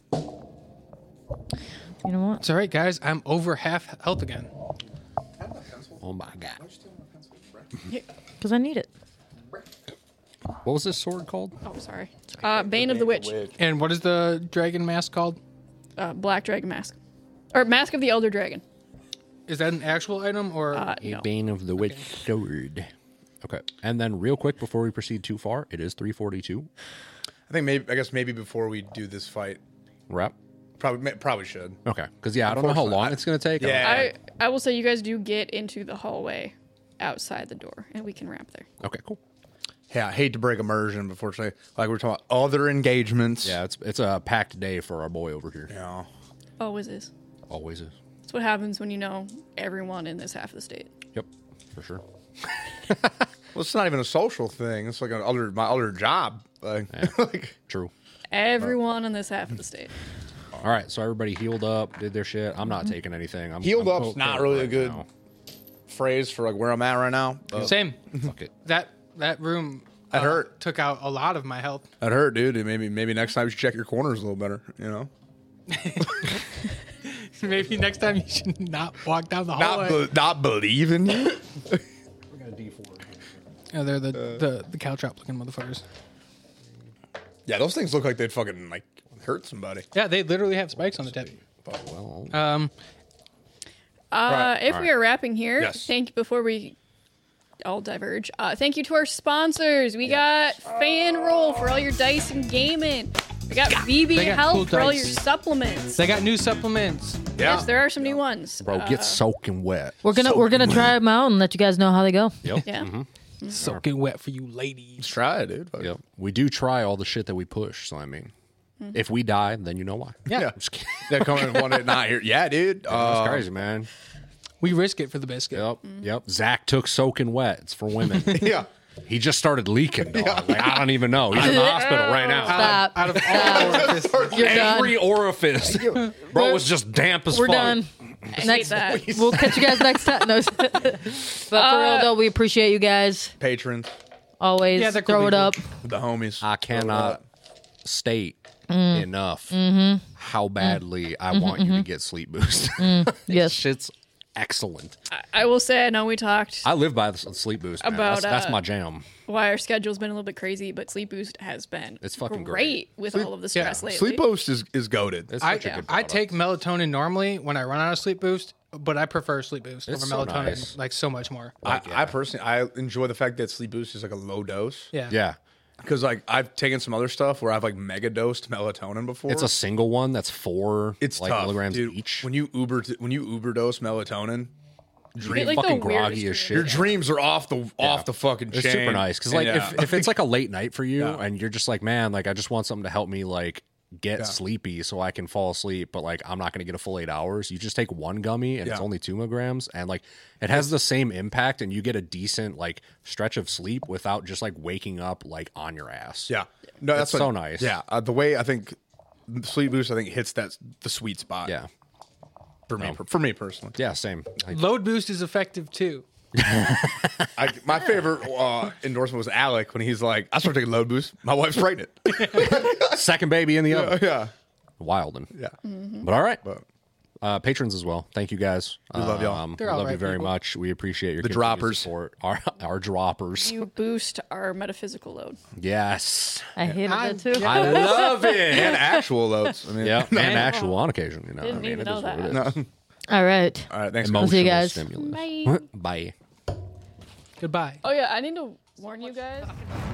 S3: You know what?
S1: It's all right, guys. I'm over half health again.
S2: Oh my god.
S3: Because I need it.
S2: What was this sword called?
S4: Oh, sorry. Uh, Bane of the Witch.
S1: And what is the dragon mask called?
S4: Uh, Black Dragon Mask. Or Mask of the Elder Dragon.
S1: Is that an actual item or?
S4: Uh,
S2: A
S4: no.
S2: Bane of the Witch sword. Okay. And then real quick before we proceed too far, it is three forty-two.
S5: I think maybe. I guess maybe before we do this fight,
S2: Wrap.
S5: probably probably should.
S2: Okay. Because yeah, I don't know how long it's gonna take.
S5: Yeah.
S4: I, I will say you guys do get into the hallway outside the door, and we can ramp there.
S2: Okay. Cool.
S5: Yeah, I hate to break immersion, but fortunately, like we're talking about other engagements.
S2: Yeah, it's it's a packed day for our boy over here.
S5: Yeah.
S4: Always is.
S2: Always is.
S4: That's what happens when you know everyone in this half of the state.
S2: Yep. For sure.
S5: Well, it's not even a social thing. It's like an other my other job. Like, like
S2: True.
S4: Everyone in this half of the state.
S2: All right. So everybody healed up, did their shit. I'm not taking anything. I'm
S5: healed
S2: I'm
S5: up's
S2: okay
S5: not really a
S2: right
S5: good
S2: now.
S5: phrase for like where I'm at right now. Uh,
S1: Same.
S2: Fuck it.
S1: That that room.
S5: That
S1: uh,
S5: hurt.
S1: Took out a lot of my health.
S5: That hurt, dude. Maybe maybe next time you should check your corners a little better. You know,
S1: Maybe next time you should not walk down the
S5: not
S1: hallway.
S5: be, not believe in you.
S1: Oh, they're the, the the cow trap looking motherfuckers.
S5: Yeah, those things look like they'd fucking like hurt somebody.
S1: Yeah, they literally have spikes on the tip.
S2: Well,
S1: Um,
S4: Uh,
S5: Right,
S4: if we are wrapping here,
S5: Yes.
S4: thank you before we all diverge. Uh, thank you to our sponsors. We got Fan Roll for all your dice and gaming. We got V B
S1: They got
S4: Health
S1: cool
S4: for all
S1: dice.
S4: your supplements.
S1: they got new supplements.
S5: Yeah.
S4: Yes, there are some new ones.
S2: bro,
S4: Uh,
S2: get soaking wet.
S3: We're gonna we're gonna try them out and let you guys know how they go.
S2: Yep.
S4: yeah.
S1: Soaking wet for you ladies.
S5: Let's try it, dude. Fuck.
S2: Yep. We do try all the shit that we push. So I mean, if we die, then you know why.
S1: Yeah,
S2: Just kidding.
S5: They're coming one at night here. Yeah, dude.
S2: That's
S5: Uh,
S2: crazy, man.
S1: we risk it for the biscuit.
S2: Yep. Yep. Zach took soaking wet. It's for women.
S5: yeah.
S2: He just started leaking, dog. Like, I don't even know. He's in the hospital right now.
S3: Stop.
S1: Out of all orifices.
S3: You're done.
S2: Every orifice, bro, was just damp as
S3: We're
S2: fuck.
S3: done.
S4: I hate
S3: Next,
S4: that.
S3: we'll catch you guys next time. No. But for real though, we appreciate you guys.
S5: Patrons,
S3: Always
S1: Yeah, they're cool
S3: throw it
S1: people.
S3: up.
S5: the homies.
S2: I cannot state
S3: Mm.
S2: enough
S3: Mm-hmm.
S2: how badly I want you to get sleep boost.
S3: Yes.
S2: Shit's excellent.
S4: I will say, I know we talked
S2: I live by the sleep boost. Man.
S4: About,
S2: that's, that's
S4: uh,
S2: my jam.
S4: why our schedule's been a little bit crazy, but Sleep Boost has been
S2: It's fucking
S4: great with all of the stress lately.
S5: Sleep Boost is is goaded.
S2: It's
S1: I,
S2: such a good
S1: I
S2: product.
S1: take melatonin normally when I run out of sleep boost, but I prefer sleep boost
S2: It's
S1: over
S2: so
S1: melatonin
S2: nice.
S1: like so much more.
S5: I, I personally I enjoy the fact that Sleep Boost is like a low dose.
S1: Yeah.
S2: Yeah.
S5: Because like I've taken some other stuff where I've like mega dosed melatonin before.
S2: It's a single one that's four
S5: it's
S2: like
S5: tough,
S2: milligrams
S5: dude.
S2: each.
S5: When you Uber when you Uber dose melatonin,
S4: You get, like,
S2: fucking
S4: the weirdest
S2: groggy as shit.
S5: your dreams are off the off the fucking
S2: It's
S5: chain.
S2: super nice because like
S5: And,
S2: if,
S5: yeah.
S2: if it's like a late night for you
S5: Yeah.
S2: and you're just like, man, like I just want something to help me like get
S5: Yeah.
S2: sleepy so I can fall asleep, but like I'm not gonna get a full eight hours. You just take one gummy and it's
S5: Yeah.
S2: only two milligrams and like it has the same impact and you get a decent like stretch of sleep without just like waking up like on your ass.
S5: yeah, no, that's
S2: It's so
S5: what-
S2: nice.
S5: Yeah, uh, the way I think Sleep Boost I think hits that the sweet spot.
S2: Yeah.
S5: for me for me personally.
S2: Yeah, same. Like,
S1: Load boost is effective too.
S5: I, my favorite uh, endorsement was Alec when he's like, I started taking Load Boost. My wife's pregnant.
S2: second baby in the oven.
S5: yeah,
S2: Wildin'.
S5: yeah.
S2: But all right.
S5: But
S2: Uh, patrons as well. Thank you guys.
S5: We love y'all.
S2: Um, we
S1: They're all
S2: love you
S1: right
S2: very
S1: people.
S2: much. We appreciate your
S5: The
S2: continued
S5: droppers.
S2: support. Our our droppers.
S4: You boost our metaphysical load.
S2: Yes.
S3: I hated
S1: I-
S3: that too.
S1: yeah.
S2: I love it.
S5: And actual loads. I mean,
S2: Yeah, and actual on occasion. You know,
S4: Didn't
S2: I mean,
S4: even
S2: it
S4: know
S2: is what
S4: that.
S2: it is.
S3: All right.
S5: All right, thanks.
S2: Emotional
S3: see you guys.
S2: stimulus.
S4: Bye.
S2: Bye.
S1: Goodbye.
S4: Oh yeah, I need to warn you guys.